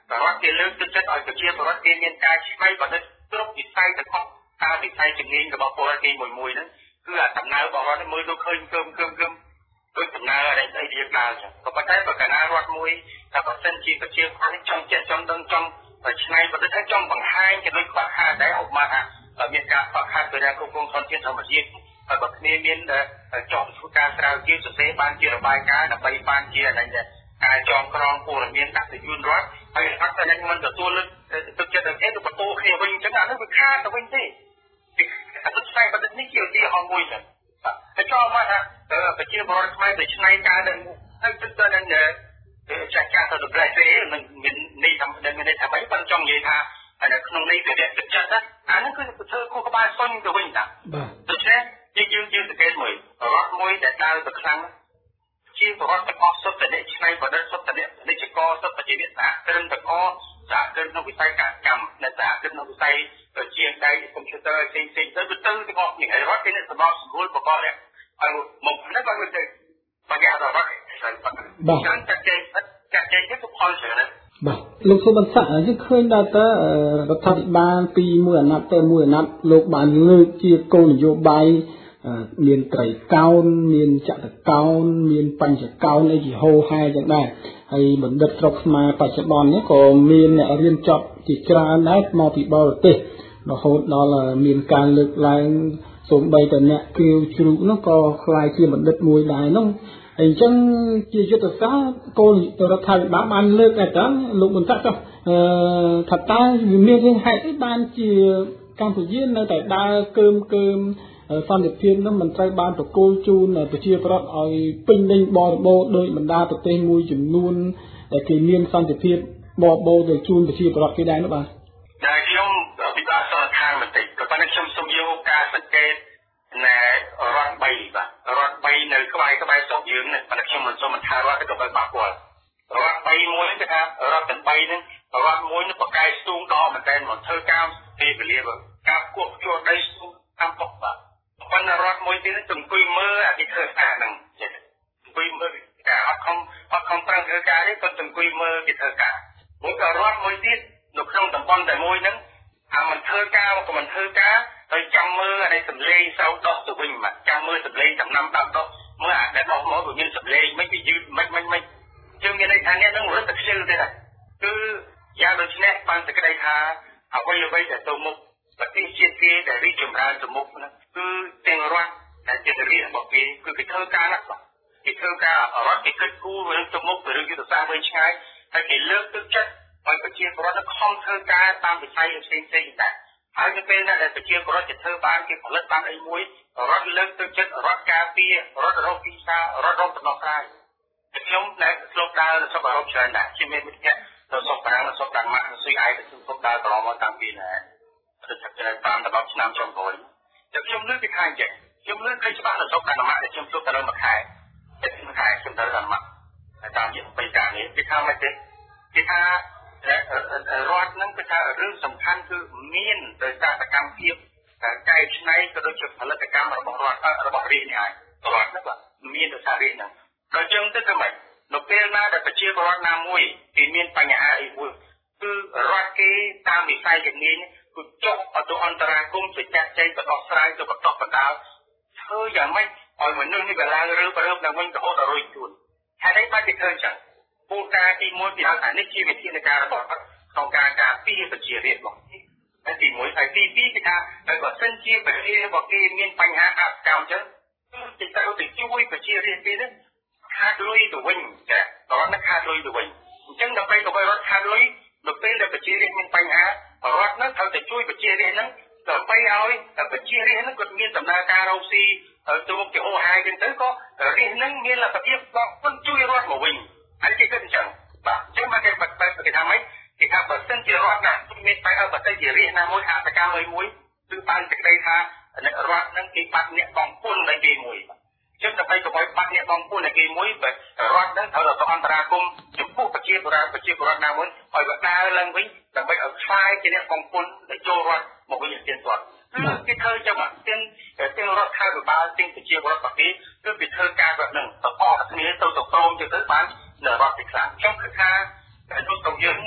រដ្ឋគេលើកទឹកចិត្តឲ្យប្រជាពលរដ្ឋគេមានការឆ្នៃប្រឌិតគ្រប់វិស័យទាំងអស់ការវិស័យជំនាញរបស់ពលរដ្ឋគេមួយហ្នឹងគឺអាដំណើររបស់រដ្ឋនេះមើលទៅឃើញគឺដូចដំណើរអីរៀបឡើងចឹងក៏ប៉ុន្តែបើកាលណារដ្ឋមួយតែបើសិនជាប្រជាពលរដ្ឋចង់ចេះចង់ដឹងចង់ឆ្នៃប្រឌិតហើយចង់បង្ហាញជាដូចខ្វះខាតដែរឧបមាថាមានការខ្វះខាតពីការគ្រប់គ្រងធនធានធម្មជាតិហើយបើគ្នាមានចង់ធ្វើការស្រាវជ្រាវសរសេរបានជារបាយការណ៍ដើម្បីបានជាការចងក្រងព័ត៌មានដាក់ទៅជូនរដ្ឋហើយអត់តែមិនទទួលទឹកចិត្តទៅទៅបន្ទោគ្នាវិញចឹងអានោះវាខាតទៅវិញទេអត់ស្អីបើនេះជាឧទាហរណ៍មួយចឹងតែចូលមកថាប្រជាពលរដ្ឋខ្មែរទៅឆ្នៃការនឹងហើយទឹកទៅនឹងចាស់ទៅប្រទេសទេមិនមាននេះថាមិនប៉ុន្តែចង់និយាយថាក្នុងនេះវាទឹកចិត្តណាអានោះគឺធ្វើគូក្បាលសុញទៅវិញតាដូច្នេះយើងសង្កេតមើលរដ្ឋមួយដែលដើរទៅខ្លាំងជាប្រវត្តិទាំងអស់សុទ្ធតែអ្នកឆ្នៃប្រឌិតសុទ្ធតែអ្នកនិច្ចកសុទ្ធតែជាអ្នកសហគ្រិនទាំងអស់សហគ្រិនក្នុងវិស័យការកម្មអ្នកសហគ្រិនក្នុងវិស័យជាងដៃកុំព្យូទ័រផ្សេងទៅទាំងអស់នេះហើយរដ្ឋគេអ្នកសម្របសម្រួលប្រកបឲ្យមកនេះបើទៅបញ្ហារបស់បាទចាត់ចែងទៅផលច្រើនបាទលោកសុបន្ស័កយើងឃើញដល់តើរដ្ឋាភិបាលពីមួយអាណត្តិទៅមួយអាណត្តិលោកបានលើកជាគោលនយោបាយមានត្រីកោណមានចក្រកោណមានបញ្ចកោណអីជាហូរហែចឹងដែរហើយបណ្ឌិតស្រុកខ្មែរបច្ចុប្បន្ននេះក៏មានអ្នករៀនចប់ជាច្រើនដែរមកពីបរទេសរហូតដល់មានការលើកឡើងសូម្បីតែអ្នកគ្រាវជ្រូកនោះក៏ខ្លាយជាបណ្ឌិតមួយដែរនោះអញ្ចឹងជាយុទ្ធសាស្ត្រគោលរដ្ឋាភិបាលបានលើកតែតើលោកបន្តចុះថាតើមានរឿងហេតុអីបានជាកម្ពុជានៅតែដើរកើមសន្តិភាពនោះមិនត្រូវបានប្រគល់ជូនប្រជាពលរដ្ឋឲ្យពេញលេញបរិបូរណ៍ដោយបណ្ដាប្រទេសមួយចំនួនដែលគេមានសន្តិភាពបរិបូរណ៍ទៅជូនប្រជាពលរដ្ឋគេដែរនោះបាទតែខ្ញុំពិបាកសន្និដ្ឋានបន្តិចប៉ុន្តែខ្ញុំសូមយកការសង្កេតណែរដ្ឋ3បាទរដ្ឋ3នៅក្បែរស្រុកយើងនេះប៉ុន្តែខ្ញុំមិនសូមថារដ្ឋទៅទៅប៉ះពាល់រដ្ឋ3មួយគឺថារដ្ឋទាំង3ហ្នឹងរដ្ឋមួយនឹងបកកាយស្ទូងដកមែនតើមកធ្វើការពេលវេលាការគប់ជួលដីស្ទូងតាមប៉ុកបាទប៉ុន្តែរដ្ឋមួយទៀតទៅអង្គុយមើលអាគេធ្វើការហ្នឹងអង្គុយមើលការអត់ខំប្រឹងធ្វើការទេគាត់ទៅអង្គុយមើលគេធ្វើការមួយក៏រដ្ឋមួយទៀតនៅក្នុងតំបន់តែមួយហ្នឹងអាមិនធ្វើការក៏មិនធ្វើការហើយចាំមើលអានេះសម្លេងសៅដុសទៅវិញបាទចាំមើលសម្លេងដំណាំដាំដុះមើលអាដែលដុសមកវាមានសម្លេងមិនវាយឺតមិនយើងមានន័យថាអ្នកនឹងរត់ទៅខ្ជិលទេណាគឺយ៉ាងដូចនេះបានសេចក្តីថាអ្វីដែលទៅមុខប្រទេសជាតិគេដែលរីកចម្រើនទៅមុខហ្នឹងគឺទាំងរដ្ឋដែលជារាជរបស់គេគឺគេធ្វើការណាស់បាទគេធ្វើការរដ្ឋគេគិតគូររឿងទៅមុខរឿងយុទ្ធសាស្ត្រវែងឆ្ងាយហើយគេលើកទឹកចិត្តឲ្យប្រជាពលរដ្ឋខំធ្វើការតាមវិស័យផ្សេងដែរហើយនៅពេលដែលប្រជាពលរដ្ឋគេធ្វើបានគេផលិតបានអីមួយរដ្ឋលើកទឹកចិត្តរដ្ឋការពាររដ្ឋរកទីផ្សាររដ្ឋរកដំណោះស្រាយខ្ញុំដែលស្លុកដើរទៅសុខអឺរ៉ុបច្រើនដែរជាមានវិទ្យាទៅសុខប្រាំងសុខតាមម៉ាក់ស៊ុយអៃទៅសុខដើរកន្លងមកតាំងពីណាតាម10ឆ្នាំចុងក្រោយតែខ្ញុំលើកពីខាងចេះខ្ញុំលើកឃើញច្បាស់ទៅសុខតាមម៉ាក់ដែលខ្ញុំសុខទៅមួយខែខ្ញុំទៅតាមម៉ាក់តាមជាបេការនេះគេថាមិនទេគេថារដ្ឋនឹងគឺថារឿងសំខាន់គឺមានដោយសារសកម្មភាពកែច្នៃក៏ដូចជាផលិតកម្មរបស់រដ្ឋរបស់រាជនេះហើយរដ្ឋហ្នឹងបាទមានដោយសាររាជហ្នឹងដល់ចឹងទៅម៉េចនៅពេលណាដែលប្រជាពលរដ្ឋណាមួយគេមានបញ្ហាអីមួយគឺរដ្ឋគេតាមវិស័យជំនាញគឺចុះទៅអន្តរាគមន៍ទៅចាត់ចែងទៅដោះស្រាយទៅបន្តបណ្ដាលធ្វើយ៉ាងម៉េចឲ្យមនុស្សនេះវាឡើងរើបឡើងវិញរហូតដល់រួចខ្លួនហើយនេះបានគេធ្វើចឹងគោលការណ៍ទី1គេហៅថានេះជាវិធានការរបស់ក្នុងការការពារប្រជារាស្ត្ររបស់គេហើយទី1ហើយទី2គេថាបើសិនជាប្រជារបស់គេមានបញ្ហាអសកម្មចឹងគឺគេត្រូវទៅជួយប្រជារាស្ត្រគេនេះខាតលុយទៅវិញចាគាត់នឹងខាតលុយទៅវិញអញ្ចឹងដើម្បីរដ្ឋខាតលុយនៅពេលដែលប្រជារាស្ត្រមានបញ្ហារដ្ឋនឹងត្រូវតែជួយប្រជារាស្ត្រហ្នឹងដើម្បីឲ្យប្រជារាស្ត្រហ្នឹងគាត់មានដំណើរការរកស៊ីទៅមុខជាហោហាយចឹងទៅក៏រាស្ត្រហ្នឹងមានលទ្ធភាពគាត់ជួយរដ្ឋមកវិញហើយគេគិតអញ្ចឹងបាទអញ្ចឹងមកគេថាម៉េចគេថាបើសិនជារដ្ឋណាមានបើសិនជារាស្ត្រណាមួយអសកម្មមួយគឺបានសេចក្តីថារដ្ឋនឹងគេបាត់អ្នកបងពុនដែលគេមួយចឹងដើម្បីកុំឲ្យបាត់អ្នកបងពុនដែលគេមួយបើរដ្ឋនឹងត្រូវទៅអន្តរាគមន៍ចំពោះប្រជាពលរដ្ឋណាមួយឲ្យវាដើរឡើងវិញដើម្បីឲ្យខ្លាយជាអ្នកបងពុនដែលចូលរដ្ឋមកវិញទៀតគាត់គេធ្វើចឹងទាំងរដ្ឋាភិបាលទាំងប្រជាពលរដ្ឋប្រទេសគឺវាធ្វើការแบบហ្នឹងតបគ្នាទៅក្រោមចឹងទៅបាននៅរដ្ឋទីខ្លាំងខ្ញុំគិតថាដូចទៅយើង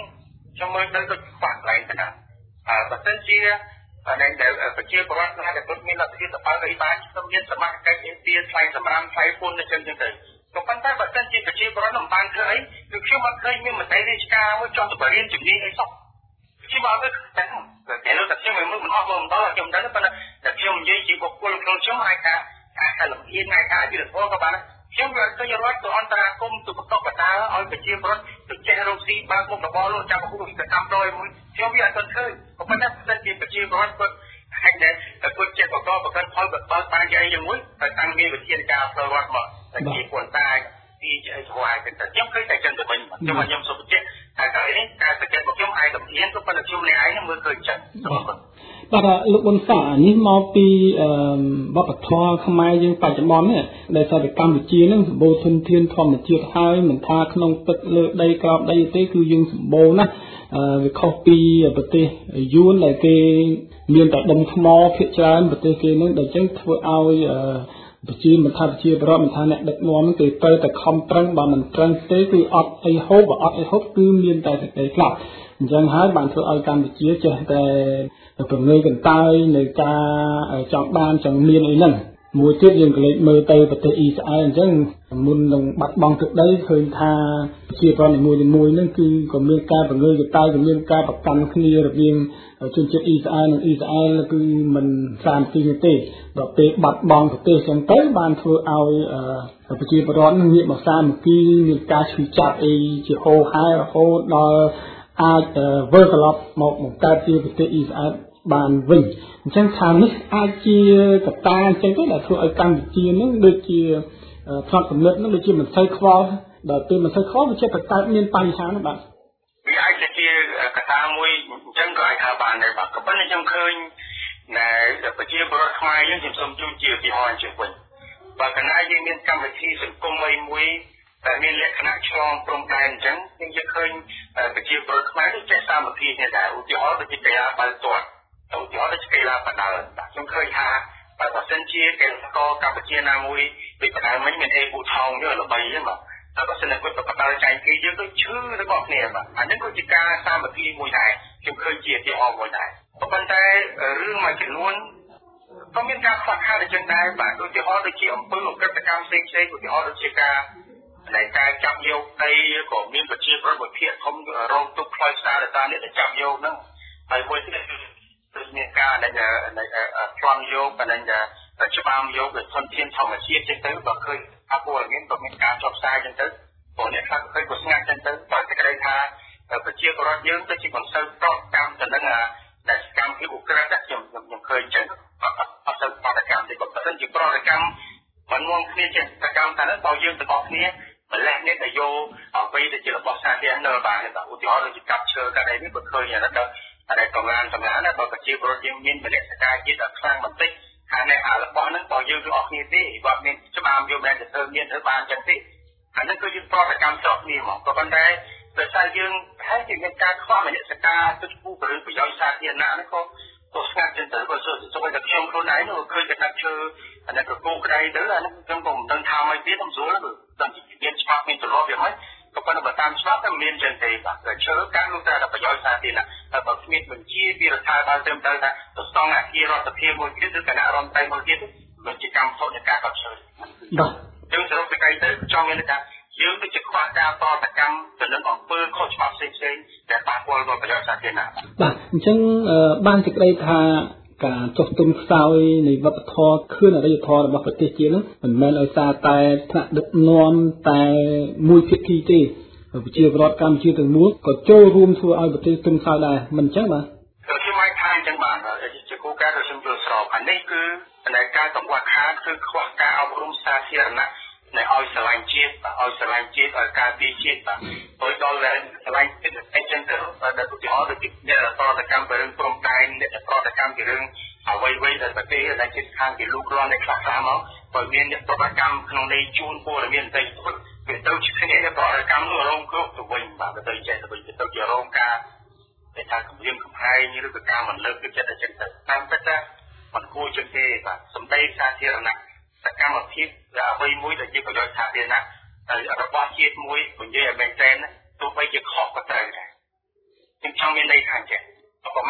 ខ្ញុំមើលទៅដូចខ្វះកន្លែងទៅណាបើសិនជាដែលប្រជាពលរដ្ឋខ្លះដែលគាត់មានលទ្ធភាពទៅបើកអីបានខ្ញុំមានសមត្ថកិច្ចឯទាថ្លៃសម្រាប់ថ្លៃពន្ធអញ្ចឹងទៅក៏ប៉ុន្តែបើសិនជាប្រជាពលរដ្ឋមិនបានធ្វើអីគឺខ្ញុំអត់ឃើញមានមន្ត្រីរាជការមួយចង់ទៅបរៀនជំនាញអីសោះខ្ញុំអត់ឃើញតែលើតែខ្ញុំមិនអស់មកម្ដងខ្ញុំដឹងប៉ុន្តែតែខ្ញុំនិយាយជាបុគ្គលក្នុងខ្ញុំអាចថាលំអៀងអាចថាជារធក៏បានខ្ញុំវាឃើញរដ្ឋទៅអន្តរាគមន៍ទៅបន្តបន្តឲ្យប្រជាពលរដ្ឋទៅចេះរកស៊ីបើកមុខរបរលោកចាប់ពុះទៅតាមដោយមួយខ្ញុំវាអត់ឃើញក៏ប៉ុន្តែសិនជាប្រជាពលរដ្ឋគាត់ហើយតែគាត់ចេះបន្តប្រកាន់ផលបើបានយ៉ាងមួយតែតាំងមានវិធានការផ្លូវរដ្ឋមកតែជាពលតាទីជាស្វ័យតែខ្ញុំឃើញតែចឹងទៅវិញខ្ញុំសុខចិត្តតែនេះការសង្កេតរបស់ខ្ញុំឯងលំអៀងក៏ប៉ុន្តែខ្ញុំនេះឯងមើលឃើញចឹងបាទលោកប៊ុនសានេះមកពីវប្បធម៌ខ្មែរយើងបច្ចុប្បន្ននេះដែលថាកម្ពុជានឹងសម្បូរធនធានធម្មជាតិហើយមិនថាក្នុងទឹកលើដីក្រោមដីទេគឺយើងសម្បូរណាស់វាខុសពីប្រទេសយួនដែលគេមានតែដុំថ្មភាគច្រើនប្រទេសគេនឹងដែលចឹងធ្វើឲ្យប្រជាមិនថាប្រជាប្រដ្ឋមិនថាអ្នកដឹកនាំគេទៅតែខំប្រឹងបើមិនប្រឹងទេគឺអត់អីហូបគឺមានតែសេចក្តីស្លាប់អញ្ចឹងហើយបានធ្វើឲ្យកម្ពុជាចេះតែប្រងើយកន្តើយនៃការចង់បានចង់មានអីហ្នឹងមួយទៀតយើងក៏លេចមើលទៅប្រទេសអ៊ីស្រាអែលអញ្ចឹងមុននឹងបាត់បង់ទឹកដីឃើញថាប្រជាប្រដ្ឋនីមួយៗហ្នឹងគឺក៏មានការប្រងើយកន្តើយក៏មានការប្រកាន់គ្នារវាងជនជាតិអ៊ីស្រាអែលនិងអ៊ីស្រាអែលគឺមិនសាមគ្គីទេដល់ពេលបាត់បង់ប្រទេសអញ្ចឹងទៅបានធ្វើឲ្យប្រជាពលរដ្ឋងាកមកសាមគ្គីមានការឈឺចាប់អីជាហូរហែរហូតដល់អាចវិលត្រឡប់មកបង្កើតជាប្រទេសអ៊ីស្រាអែលបានវិញអញ្ចឹងថានេះអាចជាកត្តាអញ្ចឹងទៅដែលធ្វើឲ្យកម្ពុជានឹងដូចជាផ្នត់គំនិតនឹងដូចជាមិនសូវខ្វល់ដល់ពេលមិនសូវខ្វល់វាជាបង្កើតមានបញ្ហានោះបាទវាអាចជាកត្តាមួយអញ្ចឹងក៏អាចថាបានដែរបាទក៏ប៉ុន្តែខ្ញុំឃើញដែលប្រជាពលរដ្ឋខ្មែរយើងខ្ញុំសូមជូនជាឧទាហរណ៍អញ្ចឹងវិញបើកាលណាយើងមានកម្មវិធីសង្គមមួយតែមានលក្ខណៈឆ្លងព្រំដែនអញ្ចឹងយើងឃើញប្រជាពលរដ្ឋខ្មែរចេះសាមគ្គីគ្នាដែរឧទាហរណ៍ដូចជាកីឡាបាល់ទាត់ឧទាហរណ៍ដូចជាកីឡាប៉ាដាល់ខ្ញុំឃើញថាបើសិនជាកីឡាករកម្ពុជាណាមួយពីប៉ាដាល់មិញមានអេប៊ូថោងយកល្បីហ្នឹងបាទតែបើសិនតែគាត់ប៉ាដាល់ចែកគេយើងទៅឈឺរបស់គ្នាបាទអានេះក៏ជាការសាមគ្គីមួយដែរខ្ញុំឃើញជាឧទាហរណ៍មួយដែរប៉ុន្តែរឿងមួយចំនួនក៏មានការខ្វះខាតអញ្ចឹងដែរបាទឧទាហរណ៍ដូចជាអំពើអក្រិតកម្មផ្សេងឧទាហរណ៍ដូចជាការចាប់យកដីក៏មានប្រជាប្រដ្ឋមួយភាគធំរងទុកផ្លូវសារតាមអ្នកដែលចាប់យកហ្នឹងហើយមួយទៀតគឺមានការប្លន់យកបណ្ដឹងច្បាមយកធនធានធម្មជាតិចឹងទៅបើឃើញថាពលរដ្ឋក៏មានការចុះផ្សាយចឹងទៅព្រោះអ្នកខ្លះឃើញក៏ស្ងាត់ចឹងទៅបើតែគេថាប្រជាពលរដ្ឋយើងទៅជាមិនសូវប្រតិកម្មទៅនឹងដែលកម្មភាពអក្រិតខ្ញុំឃើញចឹងអត់ទៅប្រតិកម្មទេបើមិនជាប្រតិកម្មមិនងងគ្នាចេះប្រតិកម្មតែដល់យើងទាំងអស់គ្នាម្លេះនេះដែលយកអ្វីដែលជារបស់សាធារណៈបានឧទាហរណ៍ដូចជាកាប់ឈើកាត់អីនេះបើឃើញអានោះតែកងឡានណាបើប្រជាពលរដ្ឋយើងមានមនសិការជាតិដល់ខ្លាំងបន្តិចហើយនៅរបស់ហ្នឹងបើយើងទាំងអស់គ្នាទេបើមានច្បាមយកមិនទៅធ្វើមានធ្វើបានចឹងទេអានេះគឺយើងប្រតិកម្មស្រុកគ្នាមកក៏ប៉ុន្តែដោយសារយើងហើយជាមានការខ្វះមនសិការទុកគូប្រយោជន៍សាធារណៈនេះក៏ស្ងាត់ចឹងទៅបើសូមតែខ្ញុំខ្លួនឯងនោះឃើញតែកាត់ឈើអានេះក៏គោក្តីទៅអានេះខ្ញុំក៏មិនដឹងថាម៉េចទៀតខ្ញុំស្រួលដឹងជាមានច្បាប់មានទម្លាប់យ៉ាងម៉េចក៏ប៉ុន្តែបើតាមច្បាប់តែមានចឹងទេបាទឈើកាត់នោះតែប្រយោជន៍សាធារណៈតែបើគ្មានបញ្ជាពីរដ្ឋាភិបាលត្រឹមត្រូវថាទៅស្តង់អាគាររដ្ឋាភិបាលមួយទៀតឬគណៈរដ្ឋមន្ត្រីមួយទៀតដូចជាកម្មផលនៃការកាត់ឈើបាទយើងសរុបសេចក្តីទៅចង់មានថាយើងដូចជាខ្វះការប្រតិកម្មទៅនឹងអំពើខុសច្បាប់ផ្សេងដែលប៉ះពាល់ដល់ប្រយោជន៍សាធារណៈបាទអញ្ចឹងបានសេចក្តីថាការចុះទុំខ្សោយនៃវប្បធម៌ខឿនអរិយធម៌របស់ប្រទេសជាតិនោះមិនមែនឲ្យសារតែថ្នាក់ដឹកនាំតែមួយភាគីទេប្រជាពលរដ្ឋកម្ពុជាទាំងមូលក៏ចូលរួមធ្វើឲ្យប្រទេសទុំខ្សោយដែរមិនអញ្ចឹងបាទខ្ញុំអាចថាអញ្ចឹងបានជាគោលការណ៍ដែលខ្ញុំយល់ស្របអានេះគឺការកង្វះខាតគឺខ្វះការអប់រំសាធារណៈនៅឲ្យស្រឡាញ់ជាតិឲ្យការពារជាតិបាទដោយដល់ស្រឡាញ់ជាតិអញ្ចឹងទៅឧទាហរណ៍ដូចជាអ្នកប្រតិកម្មពីរឿងព្រំដែនអ្នកប្រតិកម្មពីរឿងអ្វីដែលប្រទេសដែលជិតខាងគេលូកលាន់ในខ្លះមកបើមានអ្នកប្រតិកម្មក្នុងន័យជួនពលមានតែវាទៅជាគ្នាអ្នកប្រតិកម្មនោះរងគ្រោះទៅវិញបាទទៅចេះទៅវិញទៅជារងការតែថាគម្រាមកំហែងឬក៏ការមិនលើកទឹកចិត្តអញ្ចឹងទៅតាមពិតថាមិនគួរជាទេបាទសម្ដីសាធារណៈសកម្មភាពអ្វីមួយដែលជាប្រយោជន៍សាធារណៈរបស់ជាតិមួយនិយាយឲ្យមែនទែនទោះបីជាខុសក៏ត្រូវដែរខ្ញុំ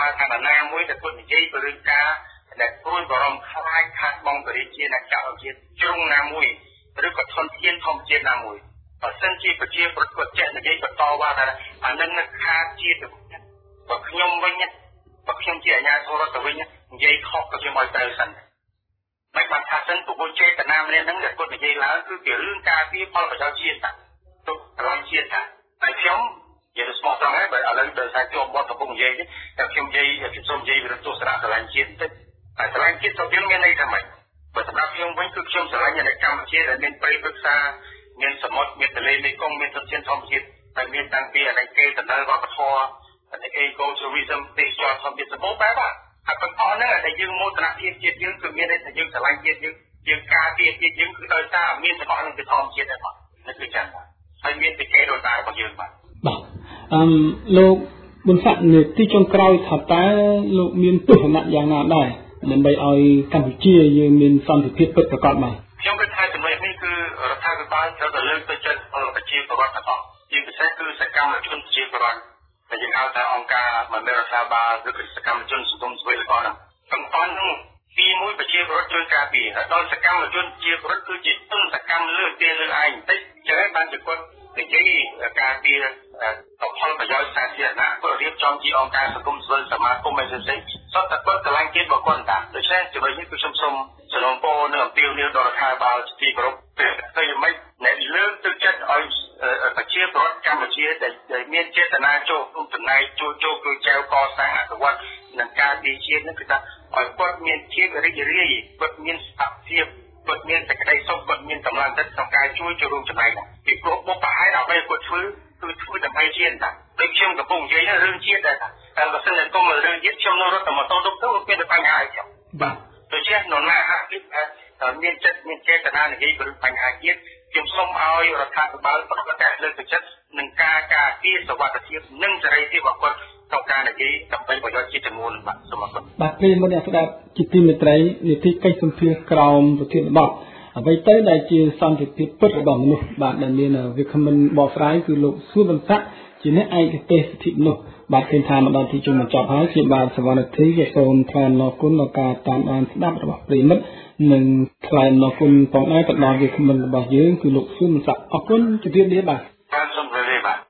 មាថាណាមួយដែលគាត់និយាយពីរឿងការដែលព្រួយបារម្ភខ្លាចខាតបង់បរិជាអ្នកចៅជាតិជ្រុងណាមួយឬក៏ធនធានធម្មជាតិណាមួយបើសិនជាប្រជាប្រដ្ឋគាត់ចេះនិយាយបន្តว่าថាអានឹងនឹងខាតជាតិបើខ្ញុំវិញបើខ្ញុំជាអាជ្ញាធររដ្ឋវិញនិយាយខុសក៏ខ្ញុំឲ្យត្រូវសិនមិនបានថាសិនពុទ្ធចេតនាម្នាក់ហ្នឹងដែលគាត់និយាយឡើងគឺជារឿងការពារផលប្រយោជន៍ជាតិទុកប្រយោជន៍ជាតិតែខ្ញុំនិយាយស្មោះត្រង់ហើយបើឥឡូវដោយសារជាប់បទកំពុងនិយាយតែខ្ញុំនិយាយខ្ញុំសូមនិយាយពីទស្សនៈស្រឡាញ់ជាតិបន្តិចតែស្រឡាញ់ជាតិទៅយើងមានន័យថាម៉េចបើសម្រាប់ខ្ញុំវិញគឺខ្ញុំស្រឡាញ់នៅកម្ពុជាដែលមានព្រៃព្រឹក្សាមានសមុទ្រមានទន្លេមេគង្គមានធនធានធម្មជាតិហើយមានតាំងពីអតីតដំណើរវប្បធម៌Ecotourism ទេសចរណ៍ធម្មជាតិសម្បូរបែបហើយប៉ុន្តែហ្នឹងដែលយើងមោទនភាពជាតិយើងគឺមានន័យថាយើងស្រឡាញ់ជាតិយើងការពារជាតិយើងគឺដោយសារមានសម្បត្តិនឹងពីធម្មជាតិដែរបាទនេះគឺចឹងបាទហើយមានពីគេដោយសាររបស់យើងបាទលោកប៊ុនស័ក្តិនាទីចុងក្រោយថាតើលោកមានទស្សនៈយ៉ាងណាដែរដើម្បីឲ្យកម្ពុជាយើងមានសន្តិភាពពិតប្រាកដបាទខ្ញុំគិតថាចំណុចនេះគឺរដ្ឋាភិបាលត្រូវតែលើកទឹកចិត្តប្រជាពលរដ្ឋទាំងអស់ជាពិសេសគឺសកម្មជនប្រជាពលរដ្ឋតែយើងហៅថាអង្គការមិនមែនរដ្ឋាភិបាលឬក៏សកម្មជនសង្គមស៊ីវិលក៏ហ្នឹងទាំងអស់នោះទីមួយប្រជាពលរដ្ឋជួយការពារហើយដល់សកម្មជនជាពលរដ្ឋគឺជាទុនសកម្មលើគេលើឯងបន្តិចចឹងហើយបានជាគាត់និយាយការពារផលប្រយោជន៍សាធារណៈគាត់រៀបចំជាអង្គការសង្គមស៊ីវិលសមាគមអីផ្សេងៗសុទ្ធតែគាត់ឆ្លងជាតិរបស់គាត់តាដូច្នេះចំណុចនេះគឺខ្ញុំសូមសនំពោនៅអំពាវនាវដល់រដ្ឋាភិបាលទីគោរពទៅយ៉ាងម៉េចអ្នកលើកទឹកចិត្តឲ្យប្រជាពលរដ្ឋកម្ពុជាដែលមានចេតនាចូលរួមចំណែកជួយចែវកសាងអភិវឌ្ឍនិងការពារជាតិនេះគឺថាឲ្យគាត់មានភាពរីករាយគាត់មានស្ថិរភាពគាត់មានសេចក្តីសុខគាត់មានកម្លាំងចិត្តក្នុងការជួយរួមចំណែកពីព្រោះបុព្វហេតុអ្វីគាត់ធ្វើគឺធ្វើដើម្បីជាតិតាដូចខ្ញុំកំពុងនិយាយរឿងជាតិដែរតែបើសិនតែគុំរឿងជាតិខ្ញុំនៅរត់តែម៉ូតូទៅមានតែបញ្ហាអីចឹងបាទដូច្នេះនរណាហាក់មានចិត្តមានចេតនានិយាយពីបញ្ហាជាតិខ្ញុំសូមឲ្យរដ្ឋាភិបាលប្រកាសតែលើកទឹកចិត្តនឹងការការពារសុវត្ថិភាពនិងសេរីភាពរបស់គាត់ក្នុងការនិយាយដើម្បីប្រយោជន៍ជាតិទាំងមូលបាទសូមអរគុណបាទពេលមុនអ្នកស្ដាប់ជាទីមេត្រីនីតិកិច្ចសម្ភារក្រមប្រធានបទអ្វីទៅដែលជាសន្តិភាពពិតរបស់មនុស្សបាទដែលមានវាគ្មិនបកស្រាយគឺលោកសួនប៊ុនស័ក្តិជាអ្នកឯកទេសសិទ្ធិមនុស្សបាទឃើញថាមកដល់ទីជុំបញ្ចប់ហើយជាបាទសវណ្ណធីក៏សូមថ្លែងអំណរគុណដល់ការតាមដានស្ដាប់របស់ប្រិមិត្តនិងថ្លែងអំណរគុណផងដែរទៅដល់វាគ្មិនរបស់យើងគឺលោកសួនប៊ុនស័ក្តិអរគុណជម្រាបលាបាទសូមជម្រាបលាបាទ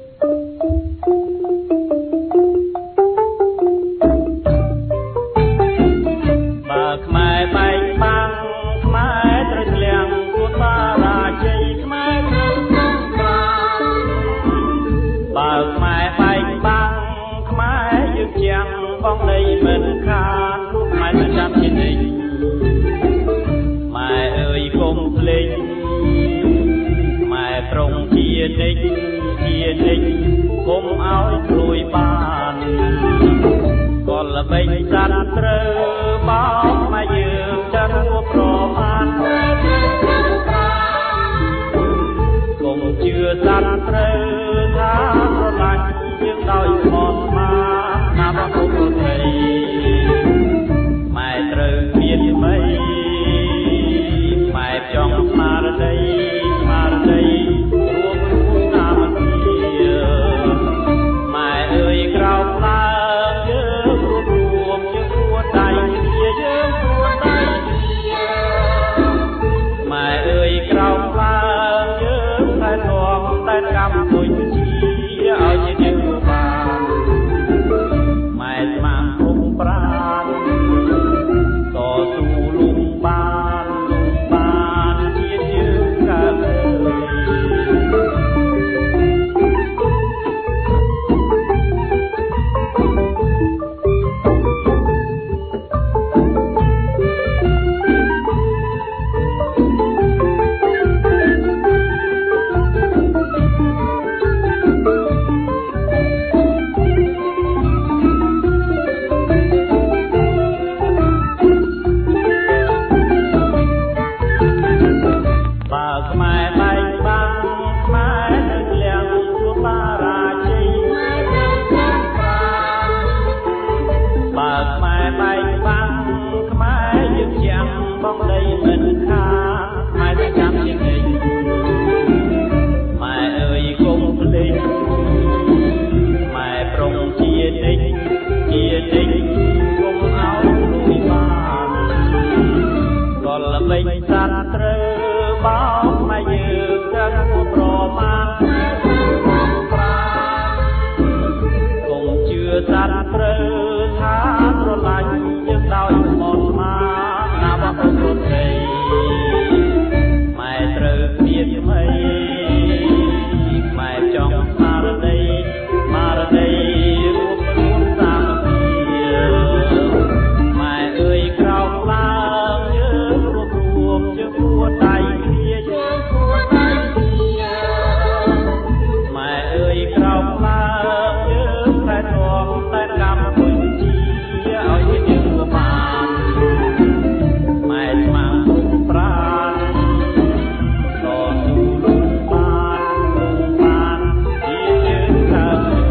បើខ្មែរបែកបាំងខ្មែរត្រូវឆ្លៀងពួនបារាជ័យខ្មែរត្រូវសង្គ្រាមបើខ្មែរបែកបាំងខ្មែរយើងជាងបងដីមិនខានខ្មែរមិនចាំជានិច្ចម៉ែអើយកុំភ្លេចម៉ែត្រង់ជានិច្ចកុំឲ្យព្រួយបានក៏ល្បិចសត្វត្រូវបោកមកយើងចាត់រួបប្រមាណកុំជឿសត្វត្រូវថាស្រឡាញ់យើងដោយស្មោះស្ម័គ្រណាបងប្អូនស្រីម៉ែត្រូវមានមីម៉ែចង់ស្មារតីរួមសាមគ្គីម៉ែអើយក្រោមឡើងយើងរួមយើងពួនដៃសត្វព្រឺថាស្រឡាញ់យើងដោយមកស្មាណាបប្រព្រឹត្តដីម៉ែត្រូវមានថ្មីម៉ែចង់ស្មារតីរួមខ្លួនសាមគ្គីម៉ែអើយក្រោកឡើងយើងរួមជើងពួតដៃគ្នាម៉ែអើយក្រោកឡើងយើងតែទ្រាំតែកម្មពុញជាឲ្យយើងបានម៉ែស្មាំប្រាណតស៊ូលុបបានជាយើងថា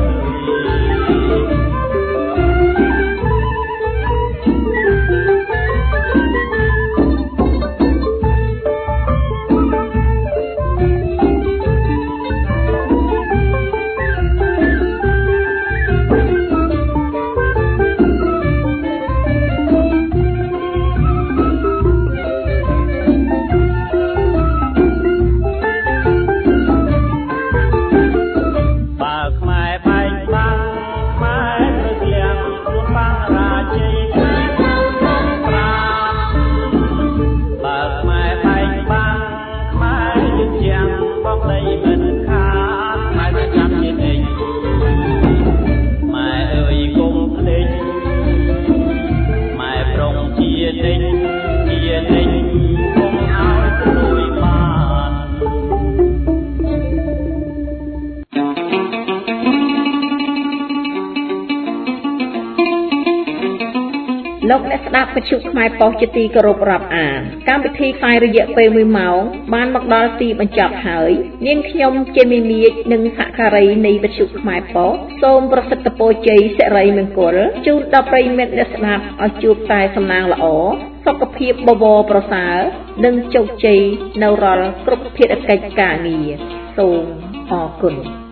លោកអ្នកស្ដាប់វិទ្យុខ្មែរប៉ុស្តិ៍ជាទីគោរពរាប់អានកម្មវិធីផ្សាយរយៈពេល1ម៉ោងបានមកដល់ទីបញ្ចប់ហើយនាងខ្ញុំជាមីមៀកនិងសហការីនៃវិទ្យុខ្មែរប៉ុស្តិ៍សូមប្រសិទ្ធពរជ័យសិរីមង្គលជូនដល់ប្រិយមិត្តអ្នកស្ដាប់ឲ្យជួបតែសំណាងល្អសុខភាពបវរប្រសើរនិងជោគជ័យនៅរាល់គ្រប់ភារកិច្ចការងារសូមអរគុណ